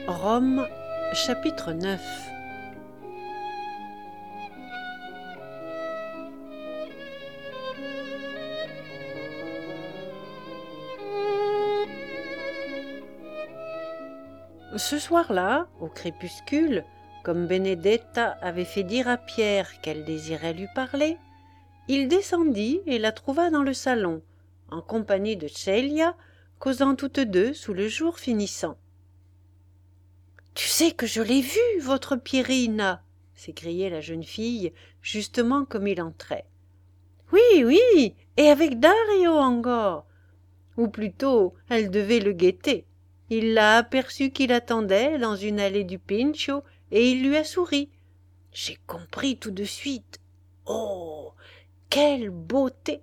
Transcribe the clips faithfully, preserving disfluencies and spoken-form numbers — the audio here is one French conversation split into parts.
Rome, chapitre neuf. Ce soir-là, au crépuscule, comme Benedetta avait fait dire à Pierre qu'elle désirait lui parler, il descendit et la trouva dans le salon, en compagnie de Celia, causant toutes deux sous le jour finissant. « Tu sais que je l'ai vue, votre Pierrina !» s'écriait la jeune fille, justement comme il entrait. « Oui, oui, et avec Dario encore !» Ou plutôt, elle devait le guetter. Il l'a aperçu qui l'attendait dans une allée du Pincio et il lui a souri. J'ai compris tout de suite. Oh, quelle beauté!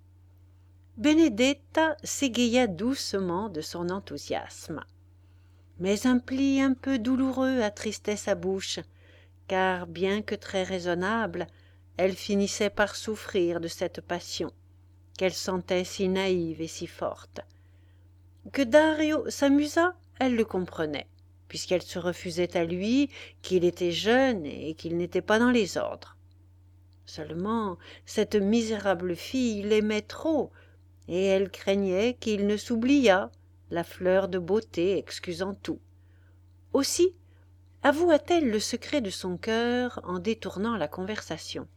Benedetta s'égaya doucement de son enthousiasme. Mais un pli un peu douloureux attristait sa bouche, car bien que très raisonnable, elle finissait par souffrir de cette passion, qu'elle sentait si naïve et si forte. Que Dario s'amusât, elle le comprenait, puisqu'elle se refusait à lui, qu'il était jeune et qu'il n'était pas dans les ordres. Seulement, cette misérable fille l'aimait trop, et elle craignait qu'il ne s'oubliât, la fleur de beauté excusant tout. Aussi avoua-t-elle le secret de son cœur en détournant la conversation.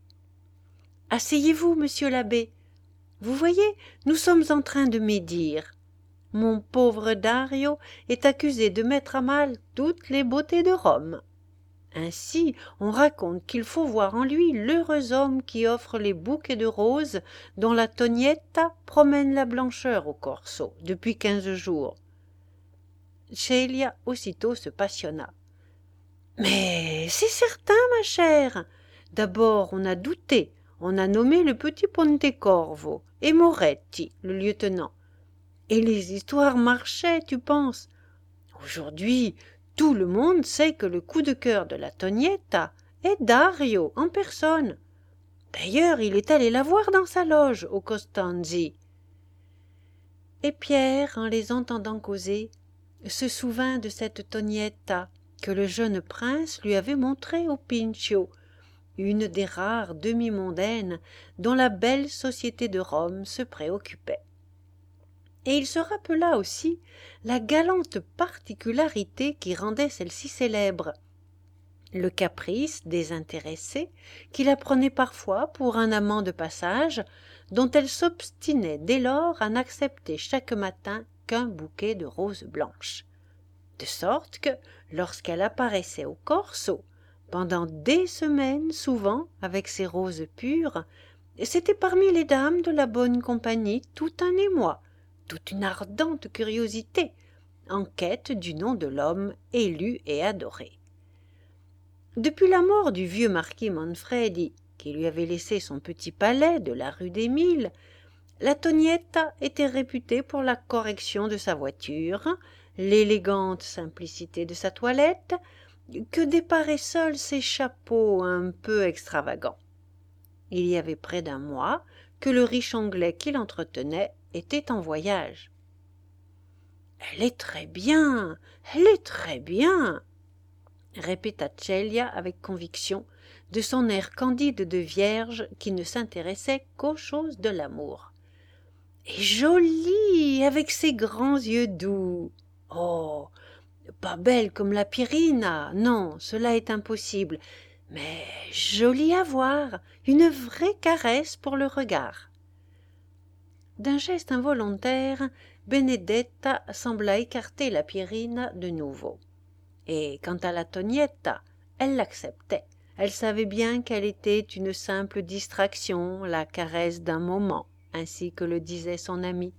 « Asseyez-vous, monsieur l'abbé. Vous voyez, nous sommes en train de médire. Mon pauvre Dario est accusé de mettre à mal toutes les beautés de Rome. Ainsi, on raconte qu'il faut voir en lui l'heureux homme qui offre les bouquets de roses dont la Tonietta promène la blancheur au Corso depuis quinze jours. » Celia aussitôt se passionna. « Mais c'est certain, ma chère. D'abord on a douté, on a nommé le petit Pontecorvo et Moretti, le lieutenant. Et les histoires marchaient, tu penses? Aujourd'hui, tout le monde sait que le coup de cœur de la Tonietta est Dario en personne. D'ailleurs, il est allé la voir dans sa loge au Costanzi. » Et Pierre, en les entendant causer, se souvint de cette Tonietta que le jeune prince lui avait montrée au Pincio, une des rares demi-mondaines dont la belle société de Rome se préoccupait. Et il se rappela aussi la galante particularité qui rendait celle-ci célèbre, le caprice désintéressé qui la prenait parfois pour un amant de passage, dont elle s'obstinait dès lors à n'accepter chaque matin qu'un bouquet de roses blanches. De sorte que, lorsqu'elle apparaissait au Corso, pendant des semaines souvent avec ses roses pures, c'était parmi les dames de la bonne compagnie tout un émoi, toute une ardente curiosité, en quête du nom de l'homme élu et adoré. Depuis la mort du vieux marquis Manfredi, qui lui avait laissé son petit palais de la rue des Mille, la Tonietta était réputée pour la correction de sa voiture, l'élégante simplicité de sa toilette, que déparaient seuls ses chapeaux un peu extravagants. Il y avait près d'un mois que le riche Anglais qui l'entretenait était en voyage. « Elle est très bien, elle est très bien !» répéta Celia avec conviction, de son air candide de vierge qui ne s'intéressait qu'aux choses de l'amour. « Et jolie, avec ses grands yeux doux. Oh, pas belle comme la Pierrina, non, cela est impossible, mais jolie à voir, une vraie caresse pour le regard. » D'un geste involontaire, Benedetta sembla écarter la Pierrina de nouveau. Et quant à la Tonietta, elle l'acceptait. Elle savait bien qu'elle était une simple distraction, la caresse d'un moment, ainsi que le disait son amie.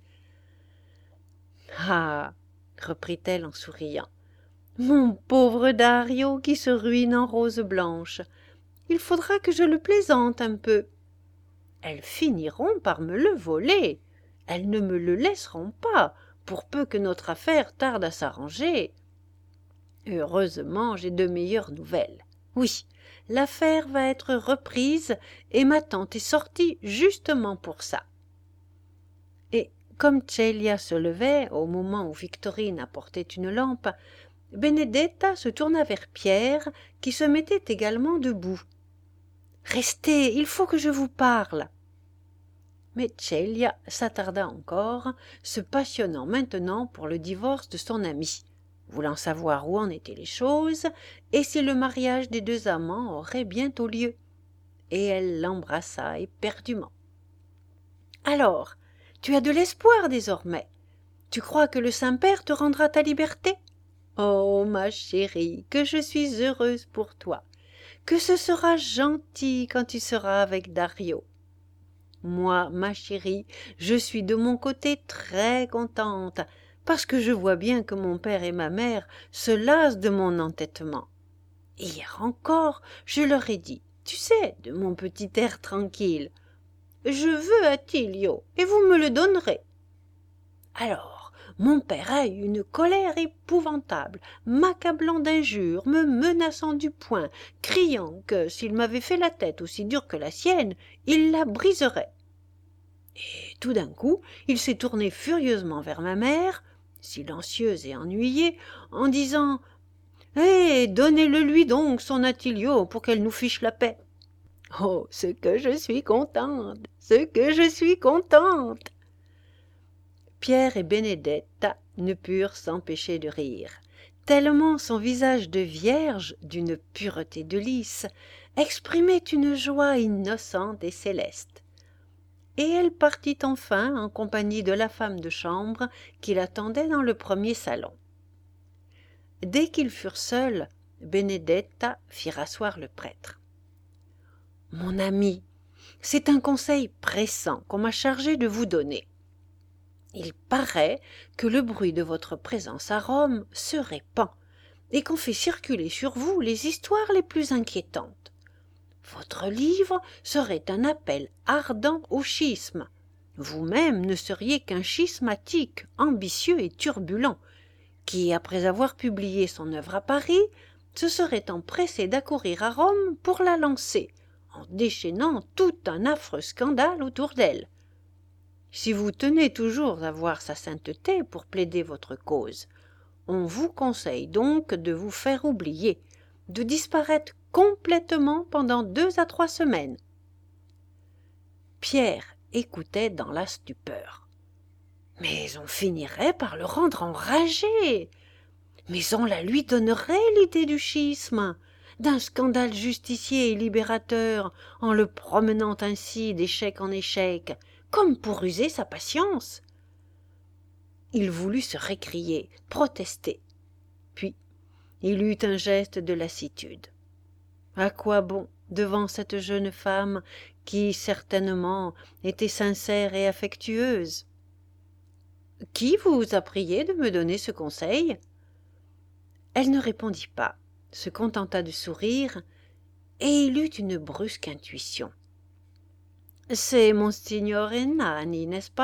« Ah !» reprit-elle en souriant. « Mon pauvre Dario qui se ruine en roses blanches. Il faudra que je le plaisante un peu. Elles finiront par me le voler. Elles ne me le laisseront pas, pour peu que notre affaire tarde à s'arranger. Heureusement, j'ai de meilleures nouvelles. Oui, l'affaire va être reprise et ma tante est sortie justement pour ça. » Et comme Celia se levait au moment où Victorine apportait une lampe, Benedetta se tourna vers Pierre, qui se mettait également debout. « Restez, il faut que je vous parle. » Mais Celia s'attarda encore, se passionnant maintenant pour le divorce de son ami, voulant savoir où en étaient les choses et si le mariage des deux amants aurait bientôt lieu. Et elle l'embrassa éperdument. « Alors, tu as de l'espoir désormais. Tu crois que le Saint-Père te rendra ta liberté ? Oh, ma chérie, que je suis heureuse pour toi, que ce sera gentil quand tu seras avec Dario. Moi, ma chérie, je suis de mon côté très contente, parce que je vois bien que mon père et ma mère se lassent de mon entêtement. Hier encore, je leur ai dit, tu sais, de mon petit air tranquille, « Je veux Attilio, et vous me le donnerez. » Alors, mon père a eu une colère épouvantable, m'accablant d'injures, me menaçant du poing, criant que, s'il m'avait fait la tête aussi dure que la sienne, il la briserait. Et tout d'un coup, il s'est tourné furieusement vers ma mère, silencieuse et ennuyée, en disant « Eh, donnez-le lui donc, son Attilio, pour qu'elle nous fiche la paix. » Oh, ce que je suis contente, ce que je suis contente. Pierre et Benedetta ne purent s'empêcher de rire, tellement son visage de vierge, d'une pureté de lys, exprimait une joie innocente et céleste. Et elle partit enfin en compagnie de la femme de chambre qui l'attendait dans le premier salon. Dès qu'ils furent seuls, Benedetta fit rasseoir le prêtre. « Mon ami, c'est un conseil pressant qu'on m'a chargé de vous donner. Il paraît que le bruit de votre présence à Rome se répand et qu'on fait circuler sur vous les histoires les plus inquiétantes. Votre livre serait un appel ardent au schisme. Vous-même ne seriez qu'un schismatique, ambitieux et turbulent, qui, après avoir publié son œuvre à Paris, se serait empressé d'accourir à Rome pour la lancer, en déchaînant tout un affreux scandale autour d'elle. Si vous tenez toujours à voir sa sainteté pour plaider votre cause, on vous conseille donc de vous faire oublier, de disparaître complètement pendant deux à trois semaines. » Pierre écoutait dans la stupeur. « Mais on finirait par le rendre enragé. Mais on la lui donnerait, l'idée du schisme, d'un scandale justicier et libérateur, en le promenant ainsi d'échec en échec, comme pour user sa patience. » Il voulut se récrier, protester. Puis il eut un geste de lassitude. À quoi bon, devant cette jeune femme qui, certainement, était sincère et affectueuse? « Qui vous a prié de me donner ce conseil ?» Elle ne répondit pas, se contenta de sourire, et il eut une brusque intuition. « C'est Monsignore Ennani, n'est-ce pas ?»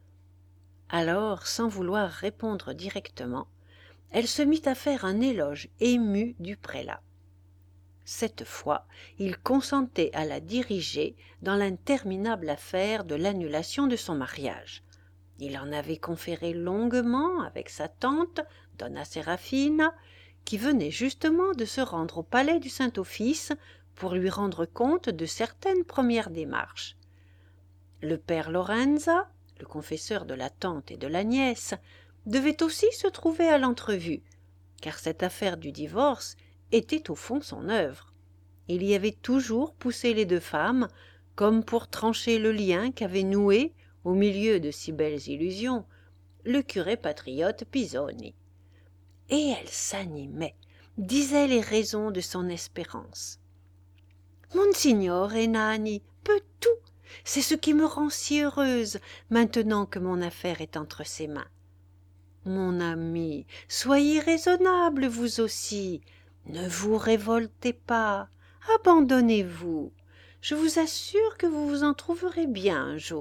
Alors, sans vouloir répondre directement, elle se mit à faire un éloge ému du prélat. Cette fois, il consentait à la diriger dans l'interminable affaire de l'annulation de son mariage. Il en avait conféré longuement avec sa tante, Donna Serafina, qui venait justement de se rendre au palais du Saint-Office pour lui rendre compte de certaines premières démarches. Le père Lorenza, le confesseur de la tante et de la nièce, devait aussi se trouver à l'entrevue, car cette affaire du divorce était au fond son œuvre. Il y avait toujours poussé les deux femmes, comme pour trancher le lien qu'avait noué, au milieu de si belles illusions, le curé patriote Pisoni. Et elle s'animait, disait les raisons de son espérance. « Monsignore Ennani peut tout, c'est ce qui me rend si heureuse, maintenant que mon affaire est entre ses mains. Mon ami, soyez raisonnable vous aussi, ne vous révoltez pas, abandonnez-vous, je vous assure que vous vous en trouverez bien un jour. »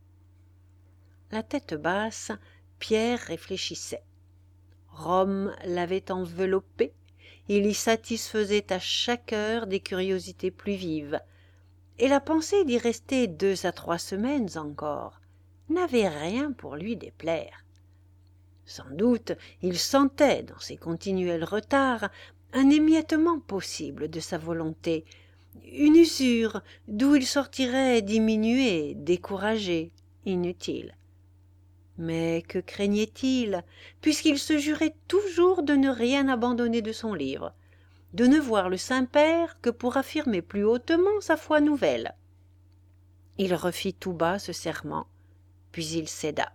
La tête basse, Pierre réfléchissait. Rome l'avait enveloppé, il y satisfaisait à chaque heure des curiosités plus vives, et la pensée d'y rester deux à trois semaines encore n'avait rien pour lui déplaire. Sans doute, il sentait, dans ses continuels retards, un émiettement possible de sa volonté, une usure d'où il sortirait diminué, découragé, inutile. Mais que craignait-il, puisqu'il se jurait toujours de ne rien abandonner de son livre, de ne voir le Saint-Père que pour affirmer plus hautement sa foi nouvelle. Il refit tout bas ce serment, puis il céda.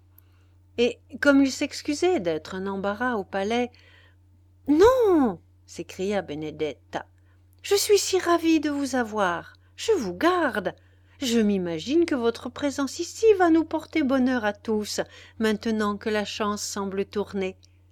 Et comme il s'excusait d'être un embarras au palais, « Non !» s'écria Benedetta. « Je suis si ravie de vous avoir. Je vous garde. Je m'imagine que votre présence ici va nous porter bonheur à tous, maintenant que la chance semble tourner. »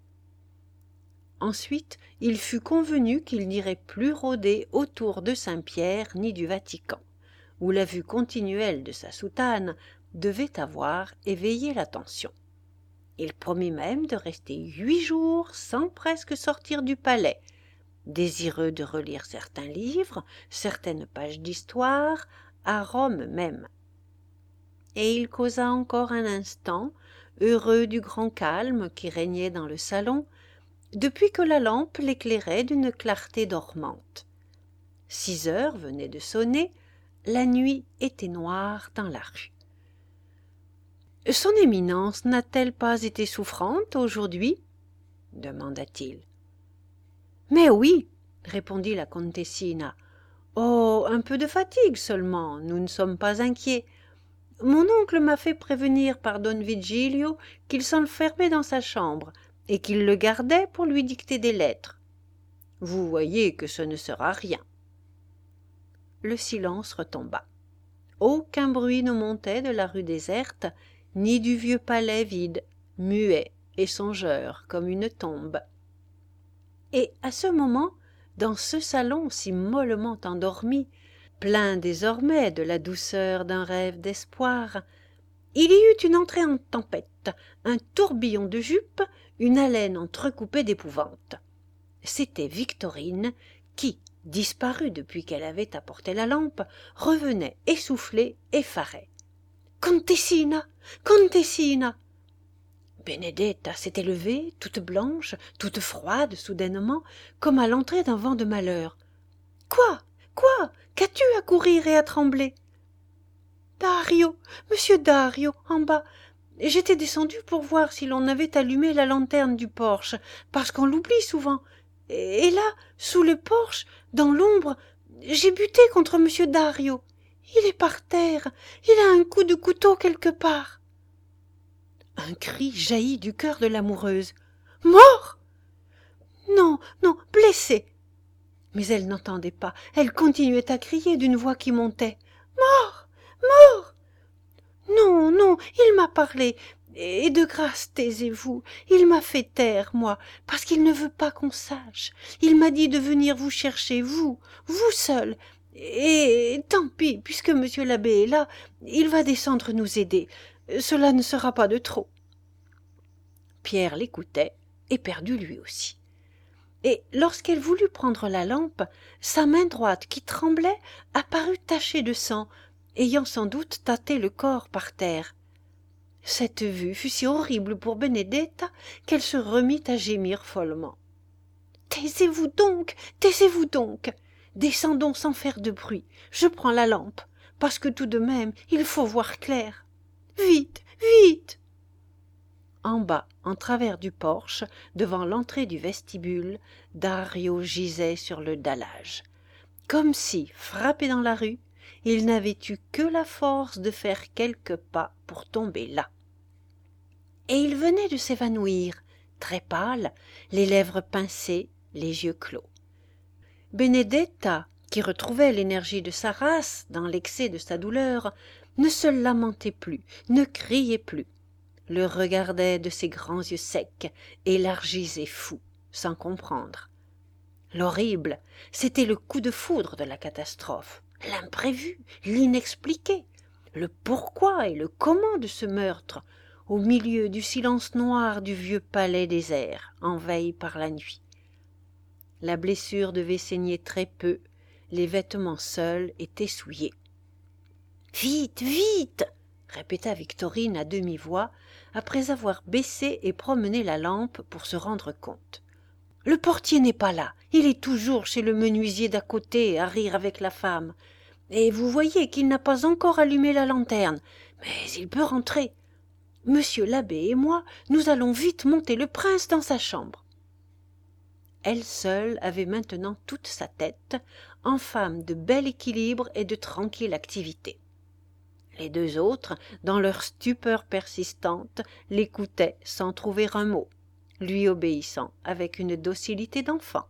Ensuite, il fut convenu qu'il n'irait plus rôder autour de Saint-Pierre ni du Vatican, où la vue continuelle de sa soutane devait avoir éveillé l'attention. Il promit même de rester huit jours sans presque sortir du palais, désireux de relire certains livres, certaines pages d'histoire, à Rome même. Et il causa encore un instant, heureux du grand calme qui régnait dans le salon, depuis que la lampe l'éclairait d'une clarté dormante. Six heures venaient de sonner, la nuit était noire dans la rue. « Son éminence n'a-t-elle pas été souffrante aujourd'hui ?» demanda-t-il. « Mais oui, » répondit la Contessina. « Oh, un peu de fatigue seulement, nous ne sommes pas inquiets. Mon oncle m'a fait prévenir par don Vigilio qu'il s'enfermait dans sa chambre et qu'il le gardait pour lui dicter des lettres. Vous voyez que ce ne sera rien. » Le silence retomba. Aucun bruit ne montait de la rue déserte, ni du vieux palais vide, muet et songeur comme une tombe. Et à ce moment, dans ce salon si mollement endormi, plein désormais de la douceur d'un rêve d'espoir, il y eut une entrée en tempête, un tourbillon de jupes, une haleine entrecoupée d'épouvante. C'était Victorine qui, disparue depuis qu'elle avait apporté la lampe, revenait essoufflée, effarée. « Contessina! Contessina !» Benedetta s'était levée, toute blanche, toute froide soudainement, comme à l'entrée d'un vent de malheur. « Quoi? Quoi? Qu'as-tu à courir et à trembler ?»« Dario, monsieur Dario, en bas. J'étais descendue pour voir si l'on avait allumé la lanterne du porche, parce qu'on l'oublie souvent. Et là, sous le porche, dans l'ombre, j'ai buté contre monsieur Dario. Il est par terre, il a un coup de couteau quelque part. » Un cri jaillit du cœur de l'amoureuse. « Mort !»« Non, non, blessé !» Mais elle n'entendait pas, elle continuait à crier d'une voix qui montait. « Mort ! Mort !»« Non, non, il m'a parlé, et de grâce taisez-vous, il m'a fait taire, moi, parce qu'il ne veut pas qu'on sache. Il m'a dit de venir vous chercher, vous, vous seul, et tant pis, puisque monsieur l'abbé est là, il va descendre nous aider. Cela ne sera pas de trop. » Pierre l'écoutait, éperdu lui aussi. Et lorsqu'elle voulut prendre la lampe, sa main droite qui tremblait apparut tachée de sang, ayant sans doute tâté le corps par terre. Cette vue fut si horrible pour Benedetta qu'elle se remit à gémir follement. « Taisez-vous donc, taisez-vous donc. Descendons sans faire de bruit. Je prends la lampe, parce que tout de même il faut voir clair. Vite, vite !» En bas, en travers du porche, devant l'entrée du vestibule, Dario gisait sur le dallage, comme si, frappé dans la rue, il n'avait eu que la force de faire quelques pas pour tomber là. Et il venait de s'évanouir, très pâle, les lèvres pincées, les yeux clos. Benedetta, qui retrouvait l'énergie de sa race dans l'excès de sa douleur, ne se lamentait plus, ne criait plus, le regardait de ses grands yeux secs, élargis et fous, sans comprendre. L'horrible, c'était le coup de foudre de la catastrophe, l'imprévu, l'inexpliqué, le pourquoi et le comment de ce meurtre, au milieu du silence noir du vieux palais désert, en veille par la nuit. La blessure devait saigner très peu, les vêtements seuls étaient souillés. « Vite, vite !» répéta Victorine à demi-voix, après avoir baissé et promené la lampe pour se rendre compte. « Le portier n'est pas là, il est toujours chez le menuisier d'à côté à rire avec la femme. Et vous voyez qu'il n'a pas encore allumé la lanterne, mais il peut rentrer. Monsieur l'abbé et moi, nous allons vite monter le prince dans sa chambre. » Elle seule avait maintenant toute sa tête, en femme de bel équilibre et de tranquille activité. Les deux autres, dans leur stupeur persistante, l'écoutaient sans trouver un mot, lui obéissant avec une docilité d'enfant.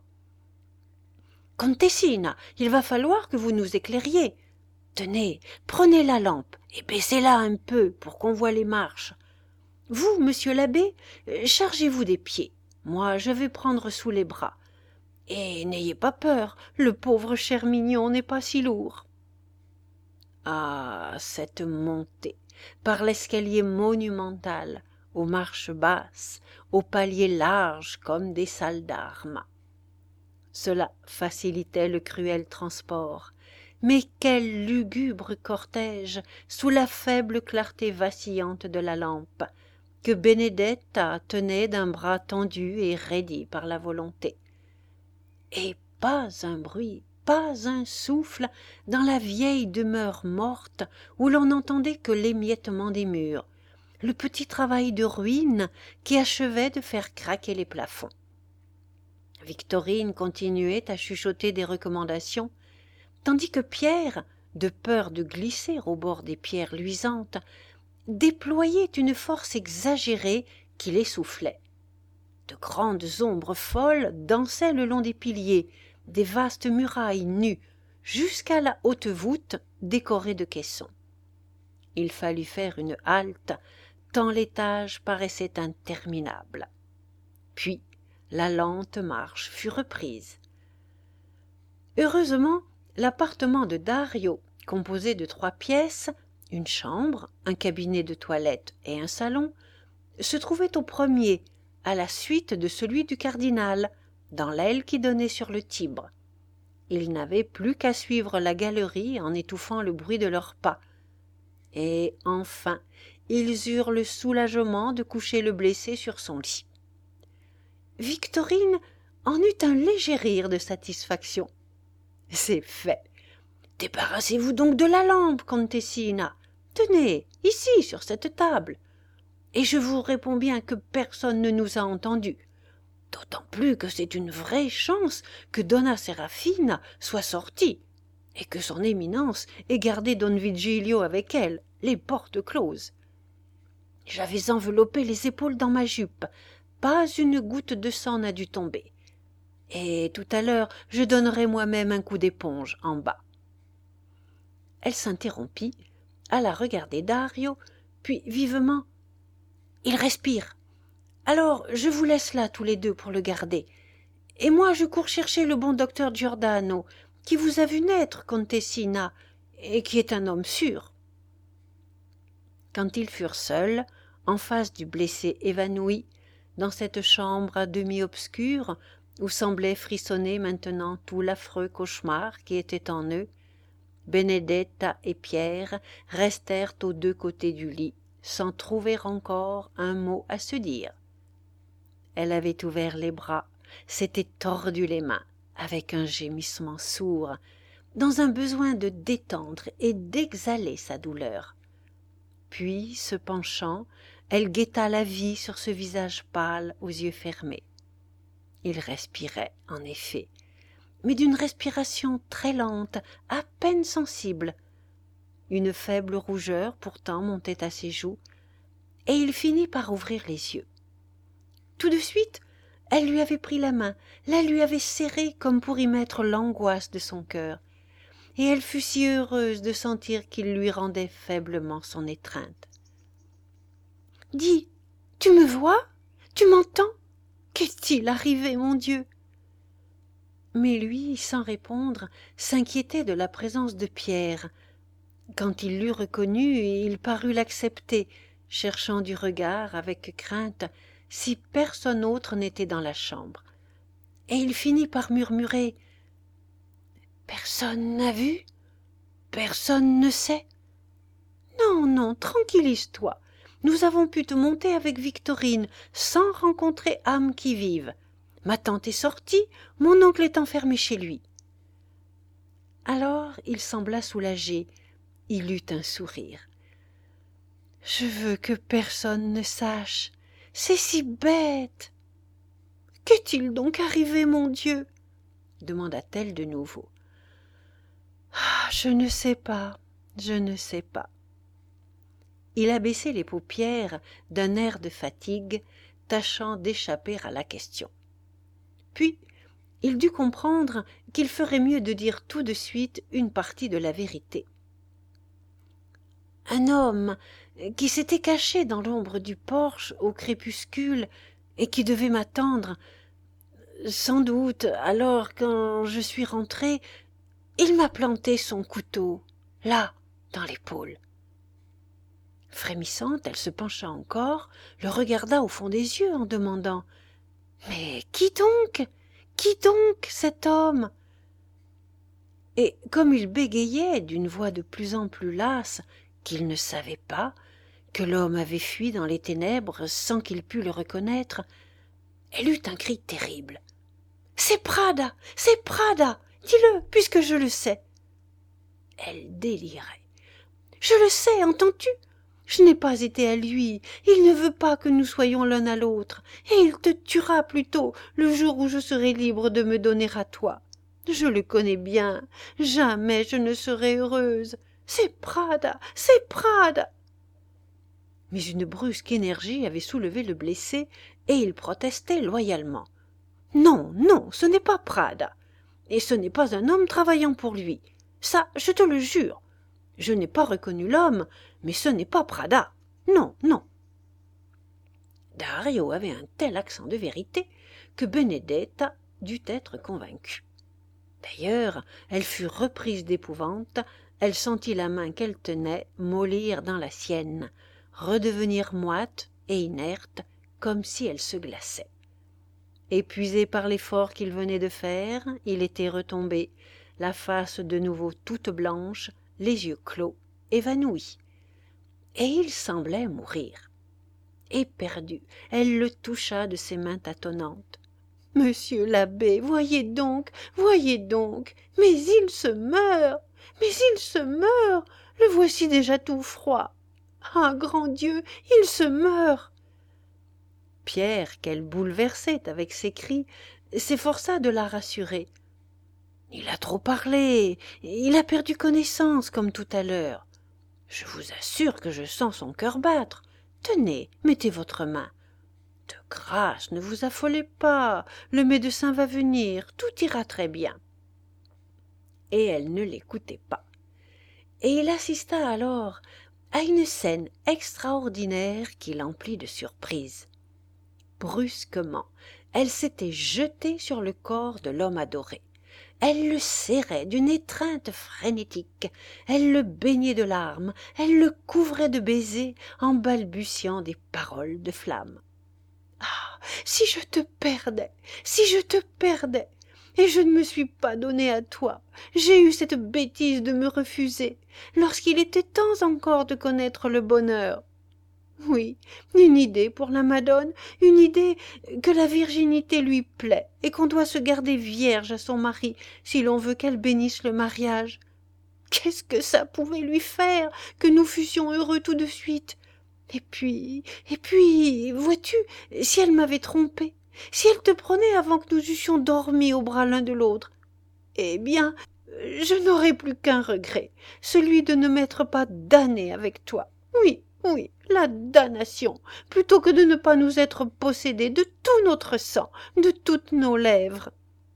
« Contessina, il va falloir que vous nous éclairiez. Tenez, prenez la lampe et baissez-la un peu pour qu'on voie les marches. Vous, monsieur l'abbé, chargez-vous des pieds. Moi, je vais prendre sous les bras. Et n'ayez pas peur, le pauvre cher mignon n'est pas si lourd. » Ah, cette montée par l'escalier monumental, aux marches basses, aux paliers larges comme des salles d'armes. Cela facilitait le cruel transport. Mais quel lugubre cortège sous la faible clarté vacillante de la lampe, que Benedetta tenait d'un bras tendu et raidi par la volonté. Et pas un bruit, pas un souffle dans la vieille demeure morte où l'on n'entendait que l'émiettement des murs, le petit travail de ruine qui achevait de faire craquer les plafonds. Victorine continuait à chuchoter des recommandations, tandis que Pierre, de peur de glisser au bord des pierres luisantes, déployait une force exagérée qui l'essoufflait. De grandes ombres folles dansaient le long des piliers, des vastes murailles nues, jusqu'à la haute voûte décorée de caissons. Il fallut faire une halte, tant l'étage paraissait interminable. Puis la lente marche fut reprise. Heureusement, l'appartement de Dario, composé de trois pièces, une chambre, un cabinet de toilette et un salon, se trouvait au premier, à la suite de celui du cardinal, dans l'aile qui donnait sur le Tibre. Ils n'avaient plus qu'à suivre la galerie en étouffant le bruit de leurs pas. Et enfin, ils eurent le soulagement de coucher le blessé sur son lit. Victorine en eut un léger rire de satisfaction. « C'est fait. Débarrassez-vous donc de la lampe, Contessina. Tenez, ici, sur cette table. Et je vous réponds bien que personne ne nous a entendus. D'autant plus que c'est une vraie chance que Donna Serafina soit sortie et que son éminence ait gardé Don Vigilio avec elle, les portes closes. J'avais enveloppé les épaules dans ma jupe, pas une goutte de sang n'a dû tomber. Et tout à l'heure, je donnerai moi-même un coup d'éponge en bas. » Elle s'interrompit, alla regarder Dario, puis vivement « Il respire. Alors je vous laisse là tous les deux pour le garder. Et moi je cours chercher le bon docteur Giordano, qui vous a vu naître, Contessina, et qui est un homme sûr. » Quand ils furent seuls, en face du blessé évanoui, dans cette chambre à demi obscure, où semblait frissonner maintenant tout l'affreux cauchemar qui était en eux, Benedetta et Pierre restèrent aux deux côtés du lit, sans trouver encore un mot à se dire. Elle avait ouvert les bras, s'était tordu les mains, avec un gémissement sourd, dans un besoin de détendre et d'exhaler sa douleur. Puis, se penchant, elle guetta la vie sur ce visage pâle aux yeux fermés. Il respirait, en effet, mais d'une respiration très lente, à peine sensible. Une faible rougeur pourtant montait à ses joues, et il finit par ouvrir les yeux. Tout de suite, elle lui avait pris la main, la lui avait serrée comme pour y mettre l'angoisse de son cœur, et elle fut si heureuse de sentir qu'il lui rendait faiblement son étreinte. « Dis, tu me vois? Tu m'entends? Qu'est-il arrivé, mon Dieu ?» Mais lui, sans répondre, s'inquiétait de la présence de Pierre. Quand il l'eut reconnu, il parut l'accepter, cherchant du regard, avec crainte, si personne autre n'était dans la chambre. Et il finit par murmurer « Personne n'a vu? Personne ne sait? Non, non, tranquillise-toi. nous avons pu te monter avec Victorine sans rencontrer âme qui vive. Ma tante est sortie, mon oncle est enfermé chez lui. » Alors il sembla soulagé, il eut un sourire. « Je veux que personne ne sache, c'est si bête. »« Qu'est-il donc arrivé, mon Dieu ?» demanda-t-elle de nouveau. « Ah, je ne sais pas, je ne sais pas. » Il abaissait les paupières d'un air de fatigue, tâchant d'échapper à la question. Puis il dut comprendre qu'il ferait mieux de dire tout de suite une partie de la vérité. Un homme qui s'était caché dans l'ombre du porche au crépuscule et qui devait m'attendre, sans doute, alors quand je suis rentrée, il m'a planté son couteau, là, dans l'épaule. Frémissante, elle se pencha encore, le regarda au fond des yeux en demandant « Mais qui donc ? Qui donc, cet homme ?» Et comme il bégayait d'une voix de plus en plus lasse qu'il ne savait pas, que l'homme avait fui dans les ténèbres sans qu'il pût le reconnaître, elle eut un cri terrible. « C'est Prada, c'est Prada, dis-le, puisque je le sais. » Elle délirait. « Je le sais, entends-tu ? Je n'ai pas été à lui, il ne veut pas que nous soyons l'un à l'autre, et il te tuera plutôt le jour où je serai libre de me donner à toi. Je le connais bien, jamais je ne serai heureuse. C'est Prada, c'est Prada. » Mais une brusque énergie avait soulevé le blessé, et il protestait loyalement. « Non, non, ce n'est pas Prada, et ce n'est pas un homme travaillant pour lui. Ça, je te le jure. Je n'ai pas reconnu l'homme, mais ce n'est pas Prada. Non, non. » Dario avait un tel accent de vérité que Benedetta dut être convaincue. D'ailleurs, elle fut reprise d'épouvante, elle sentit la main qu'elle tenait mollir dans la sienne, redevenir moite et inerte, comme si elle se glaçait. Épuisé par l'effort qu'il venait de faire, il était retombé, la face de nouveau toute blanche, les yeux clos, évanoui. Et il semblait mourir. Éperdue, elle le toucha de ses mains tâtonnantes. « Monsieur l'abbé, voyez donc, voyez donc, mais il se meurt, mais il se meurt, le voici déjà tout froid. Ah, grand Dieu, il se meurt !» Pierre, qu'elle bouleversait avec ses cris, s'efforça de la rassurer. « Il a trop parlé, il a perdu connaissance comme tout à l'heure. Je vous assure que je sens son cœur battre. Tenez, mettez votre main. De grâce, ne vous affolez pas, le médecin va venir, tout ira très bien. » Et elle ne l'écoutait pas. Et il assista alors à une scène extraordinaire qui l'emplit de surprise. Brusquement, elle s'était jetée sur le corps de l'homme adoré. Elle le serrait d'une étreinte frénétique, elle le baignait de larmes, elle le couvrait de baisers en balbutiant des paroles de flamme. « Ah, si je te perdais, si je te perdais, et je ne me suis pas donnée à toi, j'ai eu cette bêtise de me refuser, lorsqu'il était temps encore de connaître le bonheur. Oui, une idée pour la Madone, une idée que la virginité lui plaît et qu'on doit se garder vierge à son mari si l'on veut qu'elle bénisse le mariage. Qu'est-ce que ça pouvait lui faire que nous fussions heureux tout de suite? Et puis, et puis, vois-tu, si elle m'avait trompé, si elle te prenait avant que nous eussions dormi au bras l'un de l'autre, eh bien, je n'aurais plus qu'un regret, celui de ne m'être pas damnée avec toi. Oui, oui, la damnation, plutôt que de ne pas nous être possédés de tout notre sang, de toutes nos lèvres. »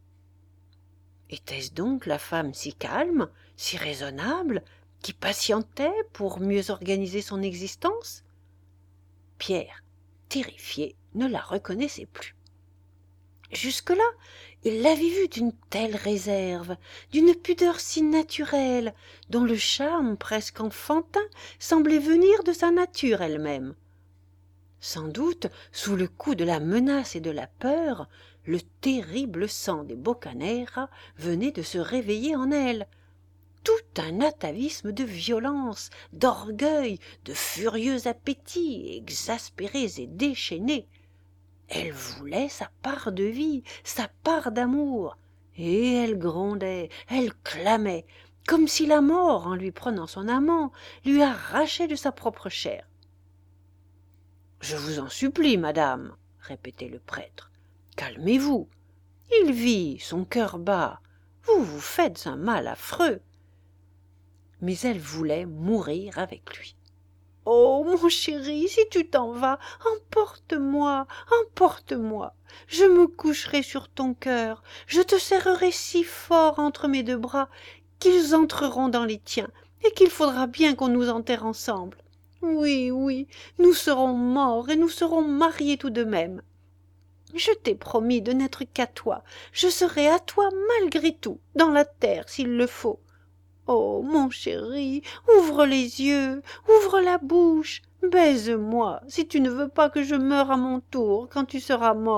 Était-ce donc la femme si calme, si raisonnable, qui patientait pour mieux organiser son existence? Pierre, terrifié, ne la reconnaissait plus. Jusque-là, il l'avait vue d'une telle réserve, d'une pudeur si naturelle, dont le charme presque enfantin semblait venir de sa nature elle-même. Sans doute, sous le coup de la menace et de la peur, le terrible sang des Boccaneira venait de se réveiller en elle. tout un atavisme de violence, d'orgueil, de furieux appétits, exaspérés et déchaînés. Elle voulait sa part de vie, sa part d'amour, et elle grondait, elle clamait, comme si la mort, en lui prenant son amant, lui arrachait de sa propre chair. « Je vous en supplie, madame, répétait le prêtre, calmez-vous. Il vit, son cœur bat. Vous vous faites un mal affreux. » Mais elle voulait mourir avec lui. « Oh, mon chéri, si tu t'en vas, emporte-moi, emporte-moi. Je me coucherai sur ton cœur, je te serrerai si fort entre mes deux bras qu'ils entreront dans les tiens et qu'il faudra bien qu'on nous enterre ensemble. Oui, oui, nous serons morts et nous serons mariés tout de même. Je t'ai promis de n'être qu'à toi, je serai à toi malgré tout, dans la terre s'il le faut. Oh, mon chéri, ouvre les yeux, ouvre la bouche, baise-moi, si tu ne veux pas que je meure à mon tour quand tu seras mort. »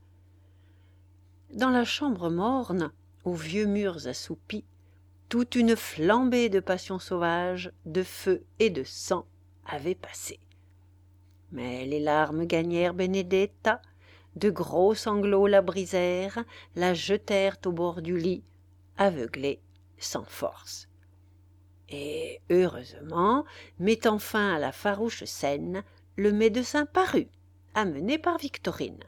Dans la chambre morne, aux vieux murs assoupis, toute une flambée de passion sauvage, de feu et de sang avait passé. Mais les larmes gagnèrent Benedetta, de gros sanglots la brisèrent, la jetèrent au bord du lit, aveuglée, sans force. Et heureusement, mettant fin à la farouche scène, le médecin parut, amené par Victorine.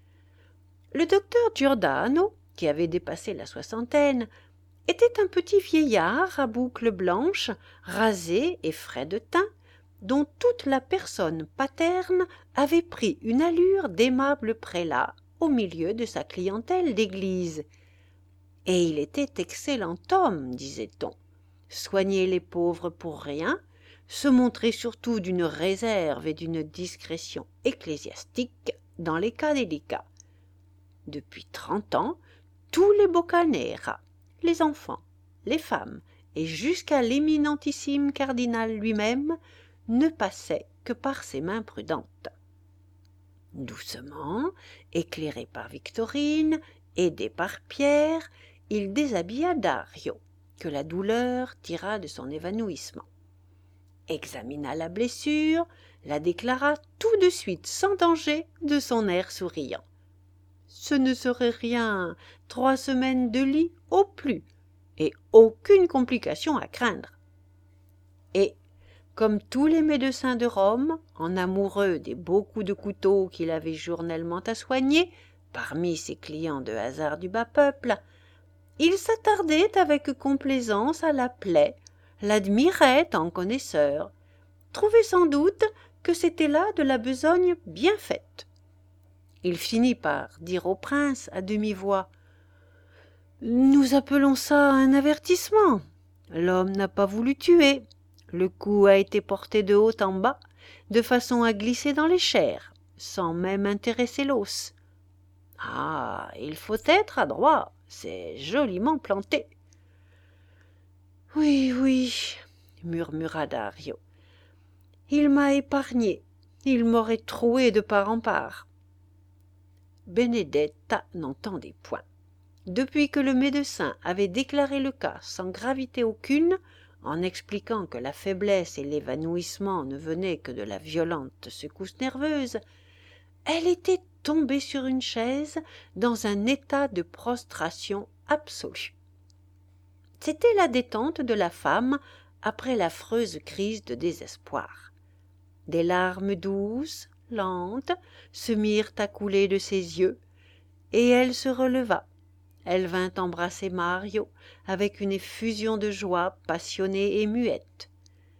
Le docteur Giordano, qui avait dépassé la soixantaine, était un petit vieillard à boucles blanches, rasé et frais de teint, dont toute la personne paterne avait pris une allure d'aimable prélat au milieu de sa clientèle d'église. Et il était excellent homme, disait-on, soigner les pauvres pour rien, se montrer surtout d'une réserve et d'une discrétion ecclésiastique dans les cas délicats. Depuis trente ans, tous les Boccanegra, les enfants, les femmes et jusqu'à l'éminentissime cardinal lui-même ne passaient que par ses mains prudentes. Doucement, éclairé par Victorine, aidé par Pierre, il déshabilla Dario, que la douleur tira de son évanouissement, examina la blessure, la déclara tout de suite sans danger de son air souriant. Ce ne serait rien, trois semaines de lit au plus, et aucune complication à craindre. Et, comme tous les médecins de Rome, en amoureux des beaux coups de couteau qu'il avait journellement à soigner, parmi ses clients de hasard du bas peuple, il s'attardait avec complaisance à la plaie, l'admirait en connaisseur, trouvait sans doute que c'était là de la besogne bien faite. Il finit par dire au prince à demi-voix « Nous appelons ça un avertissement. L'homme n'a pas voulu tuer. Le coup a été porté de haut en bas, de façon à glisser dans les chairs, sans même intéresser l'os. Ah, il faut être adroit, c'est joliment planté. »« Oui, oui, murmura Dario. Il m'a épargné, il m'aurait troué de part en part. » Benedetta n'entendait point. Depuis que le médecin avait déclaré le cas sans gravité aucune, en expliquant que la faiblesse et l'évanouissement ne venaient que de la violente secousse nerveuse, elle était tombée sur une chaise dans un état de prostration absolue. C'était la détente de la femme après l'affreuse crise de désespoir. Des larmes douces, lentes, se mirent à couler de ses yeux, et elle se releva. Elle vint embrasser Mario avec une effusion de joie passionnée et muette.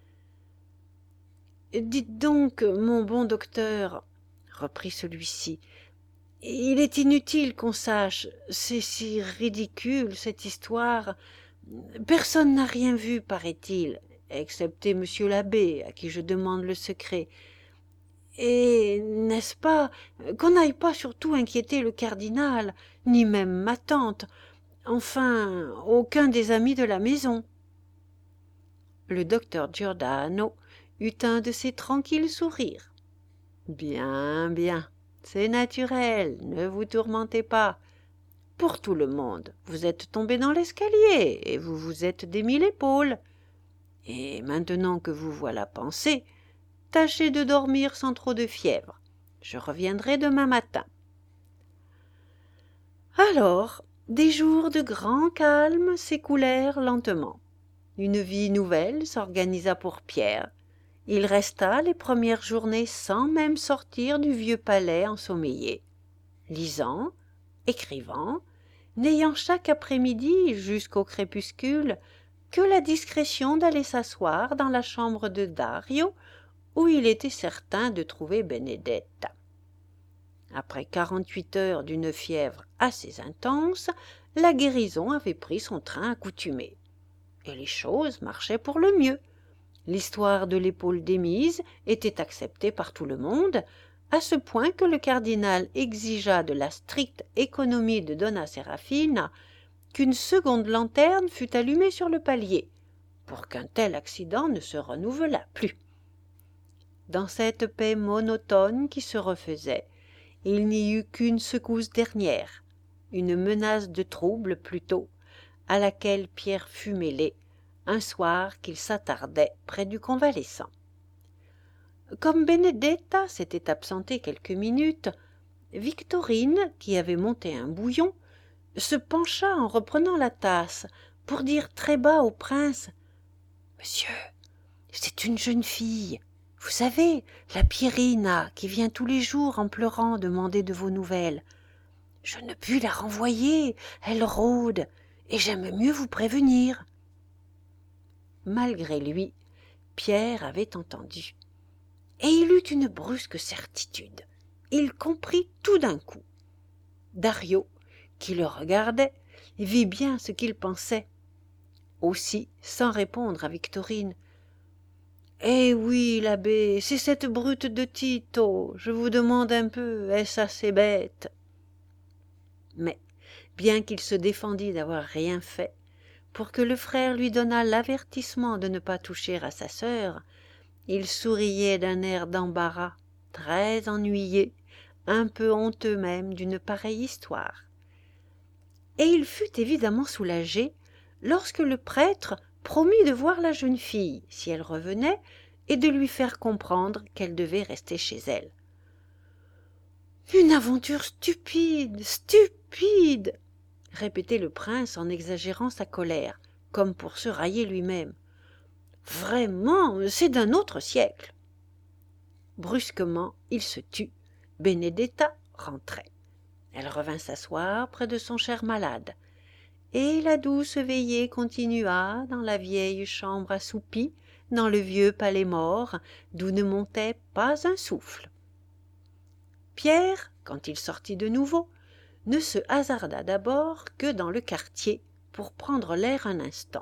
« Dites donc, mon bon docteur, reprit celui-ci, il est inutile qu'on sache, c'est si ridicule cette histoire. Personne n'a rien vu, paraît-il, excepté monsieur l'abbé, à qui je demande le secret. Et, n'est-ce pas, qu'on n'aille pas surtout inquiéter le cardinal, ni même ma tante, enfin, aucun des amis de la maison. » Le docteur Giordano eut un de ces tranquilles sourires. « Bien, bien, c'est naturel, ne vous tourmentez pas. pour tout le monde. Vous êtes tombé dans l'escalier et vous vous êtes démis l'épaule. Et maintenant que vous voilà pansé, tâchez de dormir sans trop de fièvre. Je reviendrai demain matin. » Alors, des jours de grand calme s'écoulèrent lentement. Une vie nouvelle s'organisa pour Pierre. Il resta les premières journées sans même sortir du vieux palais ensommeillé, lisant, écrivant, n'ayant chaque après-midi jusqu'au crépuscule que la discrétion d'aller s'asseoir dans la chambre de Dario, où il était certain de trouver Benedetta. Après quarante-huit heures d'une fièvre assez intense, la guérison avait pris son train accoutumé, et les choses marchaient pour le mieux. L'histoire de l'épaule démise était acceptée par tout le monde, à ce point que le cardinal exigea de la stricte économie de Donna Serafina qu'une seconde lanterne fût allumée sur le palier, pour qu'un tel accident ne se renouvelât plus. Dans cette paix monotone qui se refaisait, il n'y eut qu'une secousse dernière, une menace de trouble plutôt, à laquelle Pierre fut mêlé, un soir qu'il s'attardait près du convalescent. Comme Benedetta s'était absentée quelques minutes, Victorine, qui avait monté un bouillon, se pencha en reprenant la tasse pour dire très bas au prince: « Monsieur, c'est une jeune fille, vous savez, la Pierrina, qui vient tous les jours en pleurant demander de vos nouvelles. Je ne puis la renvoyer, elle rôde, et j'aime mieux vous prévenir. » Malgré lui, Pierre avait entendu, et il eut une brusque certitude. Il comprit tout d'un coup. Dario, qui le regardait, vit bien ce qu'il pensait. Aussi, sans répondre à Victorine: « Eh oui, l'abbé, c'est cette brute de Tito. Je vous demande un peu, est-ce assez bête ?» Mais, bien qu'il se défendît d'avoir rien fait, pour que le frère lui donnât l'avertissement de ne pas toucher à sa sœur, il souriait d'un air d'embarras, très ennuyé, un peu honteux même d'une pareille histoire. Et il fut évidemment soulagé lorsque le prêtre promit de voir la jeune fille, si elle revenait, et de lui faire comprendre qu'elle devait rester chez elle. « Une aventure stupide, stupide !» répétait le prince en exagérant sa colère, comme pour se railler lui-même. « Vraiment, c'est d'un autre siècle !» Brusquement, il se tut. Benedetta rentrait. Elle revint s'asseoir près de son cher malade, et la douce veillée continua dans la vieille chambre assoupie, dans le vieux palais mort, d'où ne montait pas un souffle. Pierre, quand il sortit de nouveau, ne se hasarda d'abord que dans le quartier pour prendre l'air un instant.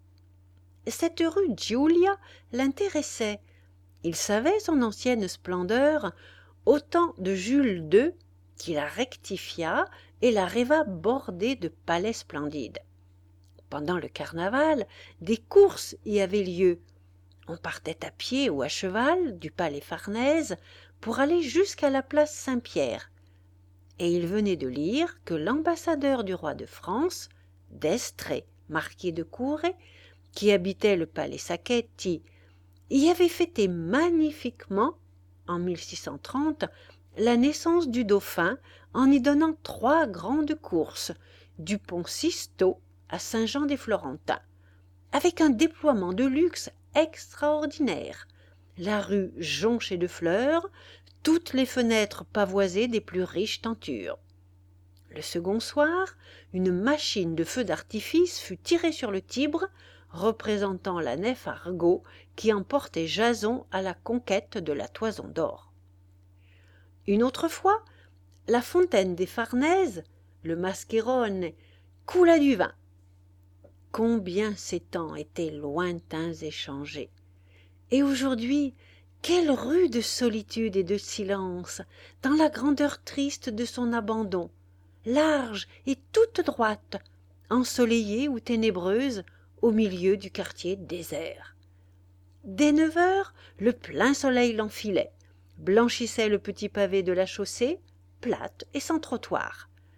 Cette rue Giulia l'intéressait. Il savait son ancienne splendeur au temps de Jules deux, qui la rectifia et la rêva bordée de palais splendides. Pendant le carnaval, des courses y avaient lieu. On partait à pied ou à cheval du palais Farnèse pour aller jusqu'à la place Saint-Pierre. Et il venait de lire que l'ambassadeur du roi de France, d'Estrée, marquis de Courret, qui habitait le palais Sacchetti, y avait fêté magnifiquement, en mille six cent trente, la naissance du dauphin en y donnant trois grandes courses, du pont Sisto à Saint-Jean-des-Florentins, avec un déploiement de luxe extraordinaire, la rue jonchée de fleurs, toutes les fenêtres pavoisées des plus riches tentures. Le second soir, une machine de feux d'artifice fut tirée sur le Tibre, représentant la nef Argot qui emportait Jason à la conquête de la Toison d'Or. Une autre fois, la fontaine des Farnèses, le Mascherone, coula du vin. Combien ces temps étaient lointains et changés. Et aujourd'hui, quelle rude solitude et de silence, dans la grandeur triste de son abandon, large et toute droite, ensoleillée ou ténébreuse, au milieu du quartier désert. Dès neuf heures, le plein soleil l'enfilait, blanchissait le petit pavé de la chaussée, plate et sans trottoir.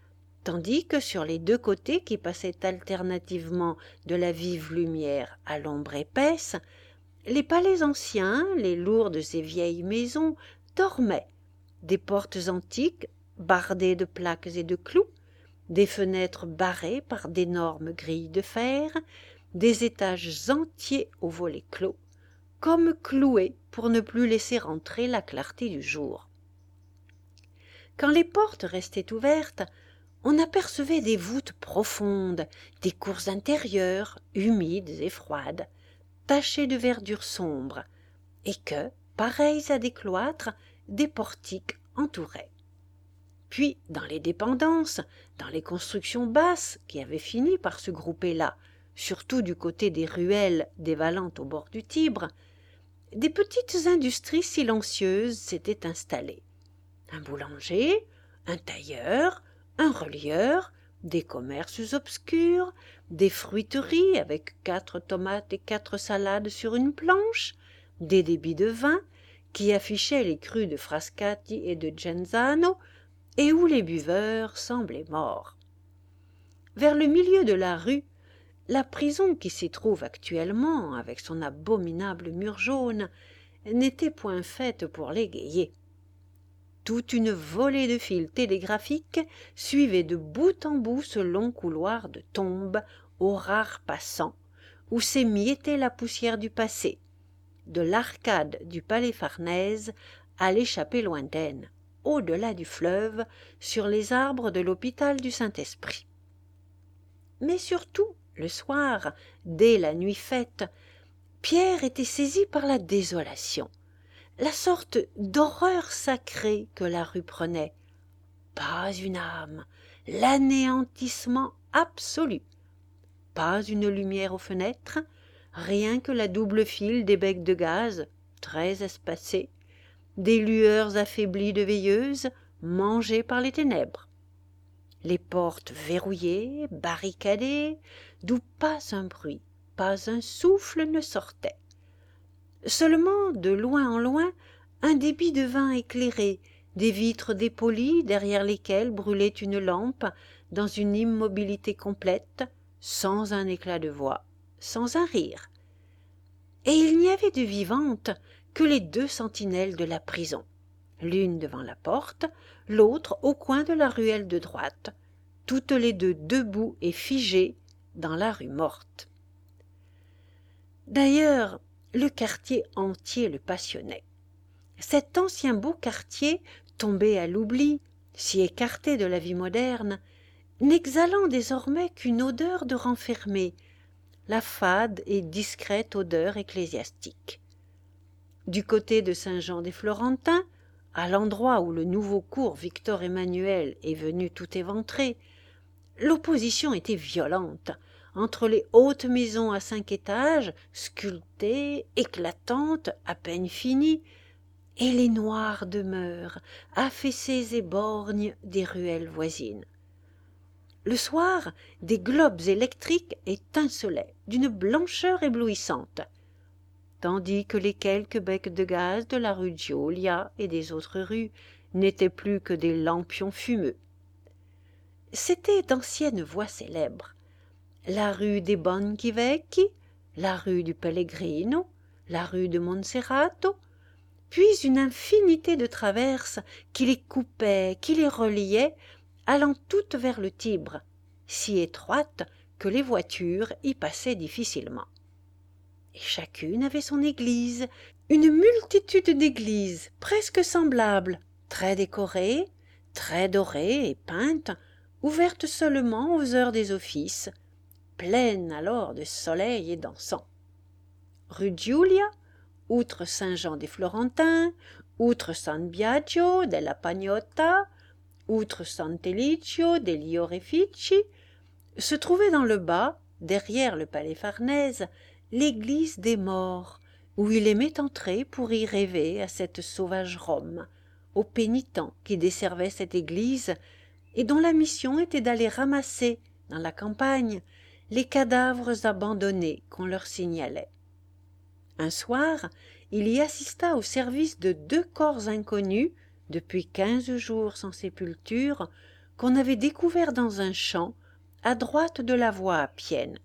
tandis que sur les deux côtés qui passaient alternativement de la vive lumière à l'ombre épaisse, les palais anciens, les lourdes et vieilles maisons dormaient, des portes antiques bardées de plaques et de clous, des fenêtres barrées par d'énormes grilles de fer, des étages entiers aux volets clos, comme cloués pour ne plus laisser entrer la clarté du jour. Quand les portes restaient ouvertes, on apercevait des voûtes profondes, des cours intérieures, humides et froides, tachées de verdure sombre, et que, pareilles à des cloîtres, des portiques entouraient. Puis, dans les dépendances, dans les constructions basses qui avaient fini par se grouper là, surtout du côté des ruelles dévalant au bord du Tibre, des petites industries silencieuses s'étaient installées. Un boulanger, un tailleur, un relieur, des commerces obscurs, des fruiteries avec quatre tomates et quatre salades sur une planche, des débits de vin qui affichaient les crus de Frascati et de Genzano, et où les buveurs semblaient morts. Vers le milieu de la rue, la prison qui s'y trouve actuellement, avec son abominable mur jaune, n'était point faite pour l'égayer. Toute une volée de fils télégraphiques suivait de bout en bout ce long couloir de tombes aux rares passants, où s'émiettait la poussière du passé, de l'arcade du palais Farnèse à l'échappée lointaine, au-delà du fleuve, sur les arbres de l'hôpital du Saint-Esprit. Mais surtout, le soir, dès la nuit faite, Pierre était saisi par la désolation, la sorte d'horreur sacrée que la rue prenait. Pas une âme, l'anéantissement absolu. Pas une lumière aux fenêtres, rien que la double file des becs de gaz, très espacés, des lueurs affaiblies de veilleuses, mangées par les ténèbres. Les portes verrouillées, barricadées, d'où pas un bruit, pas un souffle ne sortait. Seulement, de loin en loin, un débit de vin éclairé, des vitres dépolies derrière lesquelles brûlait une lampe dans une immobilité complète, sans un éclat de voix, sans un rire. Et il n'y avait de vivantes que les deux sentinelles de la prison, l'une devant la porte, l'autre au coin de la ruelle de droite, toutes les deux debout et figées dans la rue morte. D'ailleurs, le quartier entier le passionnait. Cet ancien beau quartier, tombé à l'oubli, si écarté de la vie moderne, n'exhalant désormais qu'une odeur de renfermé, la fade et discrète odeur ecclésiastique. Du côté de Saint-Jean-des-Florentins, à l'endroit où le nouveau cours Victor-Emmanuel est venu tout éventrer, l'opposition était violente entre les hautes maisons à cinq étages, sculptées, éclatantes, à peine finies, et les noires demeures, affaissées et borgnes des ruelles voisines. Le soir, des globes électriques étincelaient d'une blancheur éblouissante, tandis que les quelques becs de gaz de la rue Giolia et des autres rues n'étaient plus que des lampions fumeux. C'étaient d'anciennes voies célèbres, la rue des Banchi Vecchi, la rue du Pellegrino, la rue de Monserrato, puis une infinité de traverses qui les coupaient, qui les reliaient, allant toutes vers le Tibre, si étroites que les voitures y passaient difficilement. Et chacune avait son église, une multitude d'églises presque semblables, très décorées, très dorées et peintes, ouvertes seulement aux heures des offices, pleines alors de soleil et d'encens. Rue Giulia, outre Saint-Jean-des-Florentins, outre San Biagio della Pagnotta, outre Sant'Eligio degli Orefici, se trouvait dans le bas, derrière le palais Farnèse, l'église des morts, où il aimait entrer pour y rêver à cette sauvage Rome, aux pénitents qui desservaient cette église et dont la mission était d'aller ramasser, dans la campagne, les cadavres abandonnés qu'on leur signalait. Un soir, il y assista au service de deux corps inconnus, depuis quinze jours sans sépulture, qu'on avait découvert dans un champ, à droite de la voie appienne.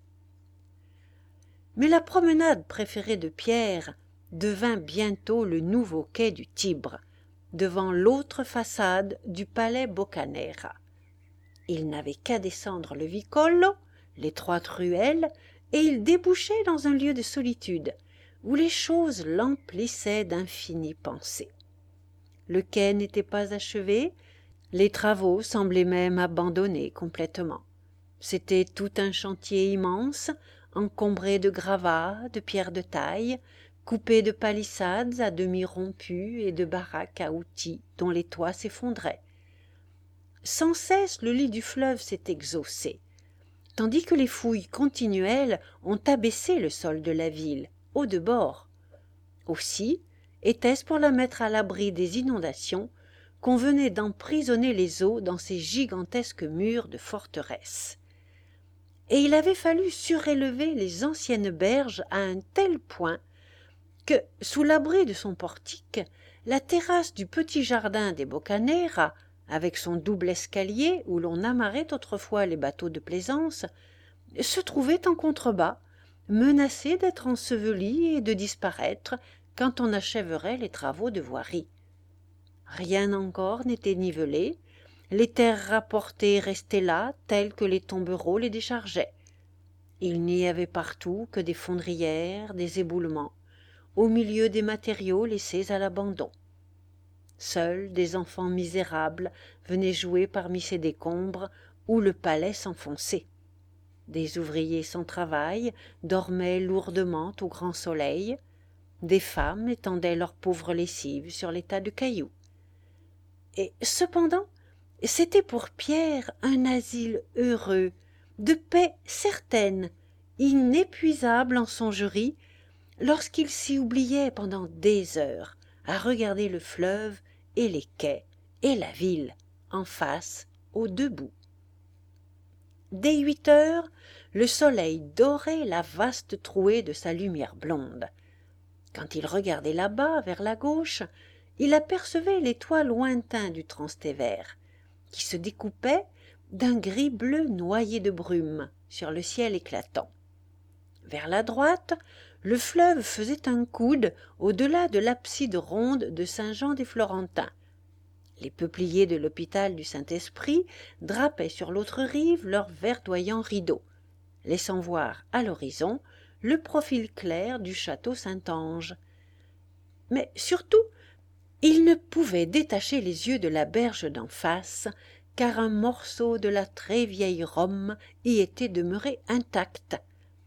Mais la promenade préférée de Pierre devint bientôt le nouveau quai du Tibre, devant l'autre façade du palais Boccanera. Il n'avait qu'à descendre le Vicollo, l'étroite ruelle, et il débouchait dans un lieu de solitude, où les choses l'emplissaient d'infinies pensées. Le quai n'était pas achevé, les travaux semblaient même abandonnés complètement. C'était tout un chantier immense, encombré de gravats, de pierres de taille, coupé de palissades à demi rompues et de baraques à outils dont les toits s'effondraient. Sans cesse le lit du fleuve s'est exhaussé, tandis que les fouilles continuelles ont abaissé le sol de la ville, haut de bord. Aussi était-ce pour la mettre à l'abri des inondations qu'on venait d'emprisonner les eaux dans ces gigantesques murs de forteresse. Et il avait fallu surélever les anciennes berges à un tel point que, sous l'abri de son portique, la terrasse du petit jardin des Boccanera, avec son double escalier où l'on amarrait autrefois les bateaux de plaisance, se trouvait en contrebas, menacée d'être ensevelie et de disparaître quand on achèverait les travaux de voirie. Rien encore n'était nivelé, les terres rapportées restaient là telles que les tombereaux les déchargeaient. Il n'y avait partout que des fondrières, des éboulements, au milieu des matériaux laissés à l'abandon. Seuls des enfants misérables venaient jouer parmi ces décombres où le palais s'enfonçait. Des ouvriers sans travail dormaient lourdement au grand soleil, des femmes étendaient leurs pauvres lessives sur les tas de cailloux. Et cependant, c'était pour Pierre un asile heureux, de paix certaine, inépuisable en songeries, lorsqu'il s'y oubliait pendant des heures à regarder le fleuve et les quais et la ville en face aux deux bouts. Dès huit heures, le soleil dorait la vaste trouée de sa lumière blonde. Quand il regardait là-bas, vers la gauche, il apercevait les toits lointains du Transtévère, qui se découpait d'un gris bleu noyé de brume sur le ciel éclatant. Vers la droite, le fleuve faisait un coude au-delà de l'abside ronde de Saint-Jean-des-Florentins. Les peupliers de l'hôpital du Saint-Esprit drapaient sur l'autre rive leurs verdoyants rideaux, laissant voir à l'horizon le profil clair du château Saint-Ange. Mais surtout, il ne pouvait détacher les yeux de la berge d'en face, car un morceau de la très vieille Rome y était demeuré intact.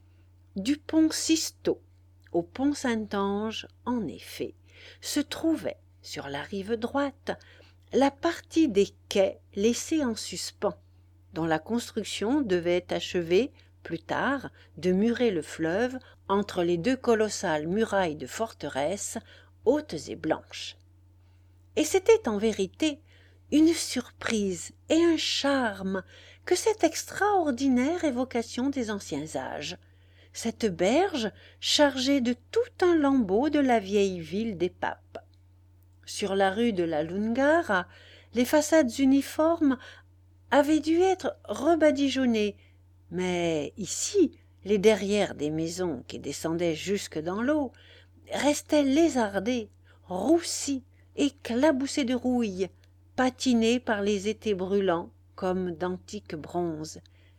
Du pont Sisto au pont Saint-Ange, en effet, se trouvait, sur la rive droite, la partie des quais laissés en suspens, dont la construction devait achever, plus tard, de murer le fleuve entre les deux colossales murailles de forteresse, hautes et blanches. Et c'était en vérité une surprise et un charme que cette extraordinaire évocation des anciens âges, cette berge chargée de tout un lambeau de la vieille ville des papes. Sur la rue de la Lungara, les façades uniformes avaient dû être rebadigeonnées, mais ici, les derrières des maisons qui descendaient jusque dans l'eau restaient lézardées, roussies, éclaboussées de rouille, patinées par les étés brûlants comme d'antiques bronzes.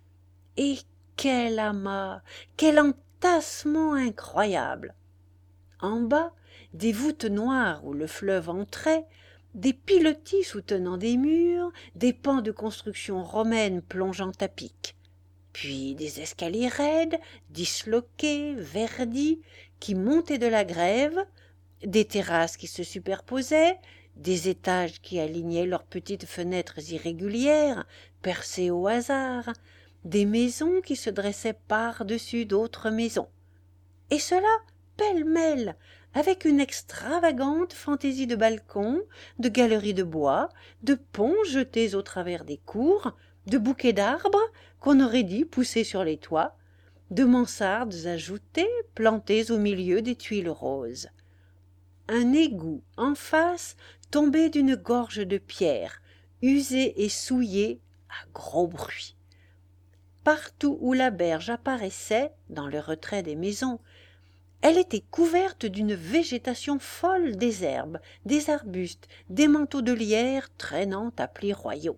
Et quel amas, quel entassement incroyable! En bas, des voûtes noires où le fleuve entrait, des pilotis soutenant des murs, des pans de construction romaine plongeant à pic, puis des escaliers raides, disloqués, verdis, qui montaient de la grève, des terrasses qui se superposaient, des étages qui alignaient leurs petites fenêtres irrégulières, percées au hasard, des maisons qui se dressaient par-dessus d'autres maisons. Et cela, pêle-mêle, avec une extravagante fantaisie de balcons, de galeries de bois, de ponts jetés au travers des cours, de bouquets d'arbres qu'on aurait dit pousser sur les toits, de mansardes ajoutées plantées au milieu des tuiles roses. Un égout en face tombait d'une gorge de pierre, usée et souillée à gros bruit. Partout où la berge apparaissait, dans le retrait des maisons, elle était couverte d'une végétation folle, des herbes, des arbustes, des manteaux de lierre traînant à plis royaux.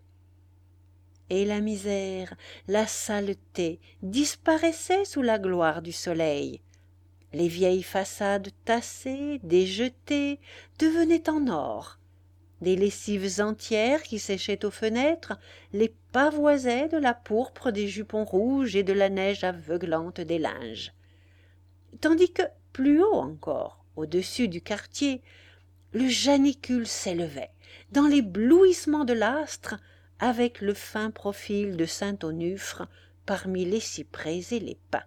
Et la misère, la saleté disparaissaient sous la gloire du soleil. Les vieilles façades tassées, déjetées, devenaient en or. Des lessives entières qui séchaient aux fenêtres les pavoisaient de la pourpre des jupons rouges et de la neige aveuglante des linges. Tandis que, plus haut encore, au-dessus du quartier, le janicule s'élevait, dans l'éblouissement de l'astre, avec le fin profil de Saint-Onufre parmi les cyprès et les pins.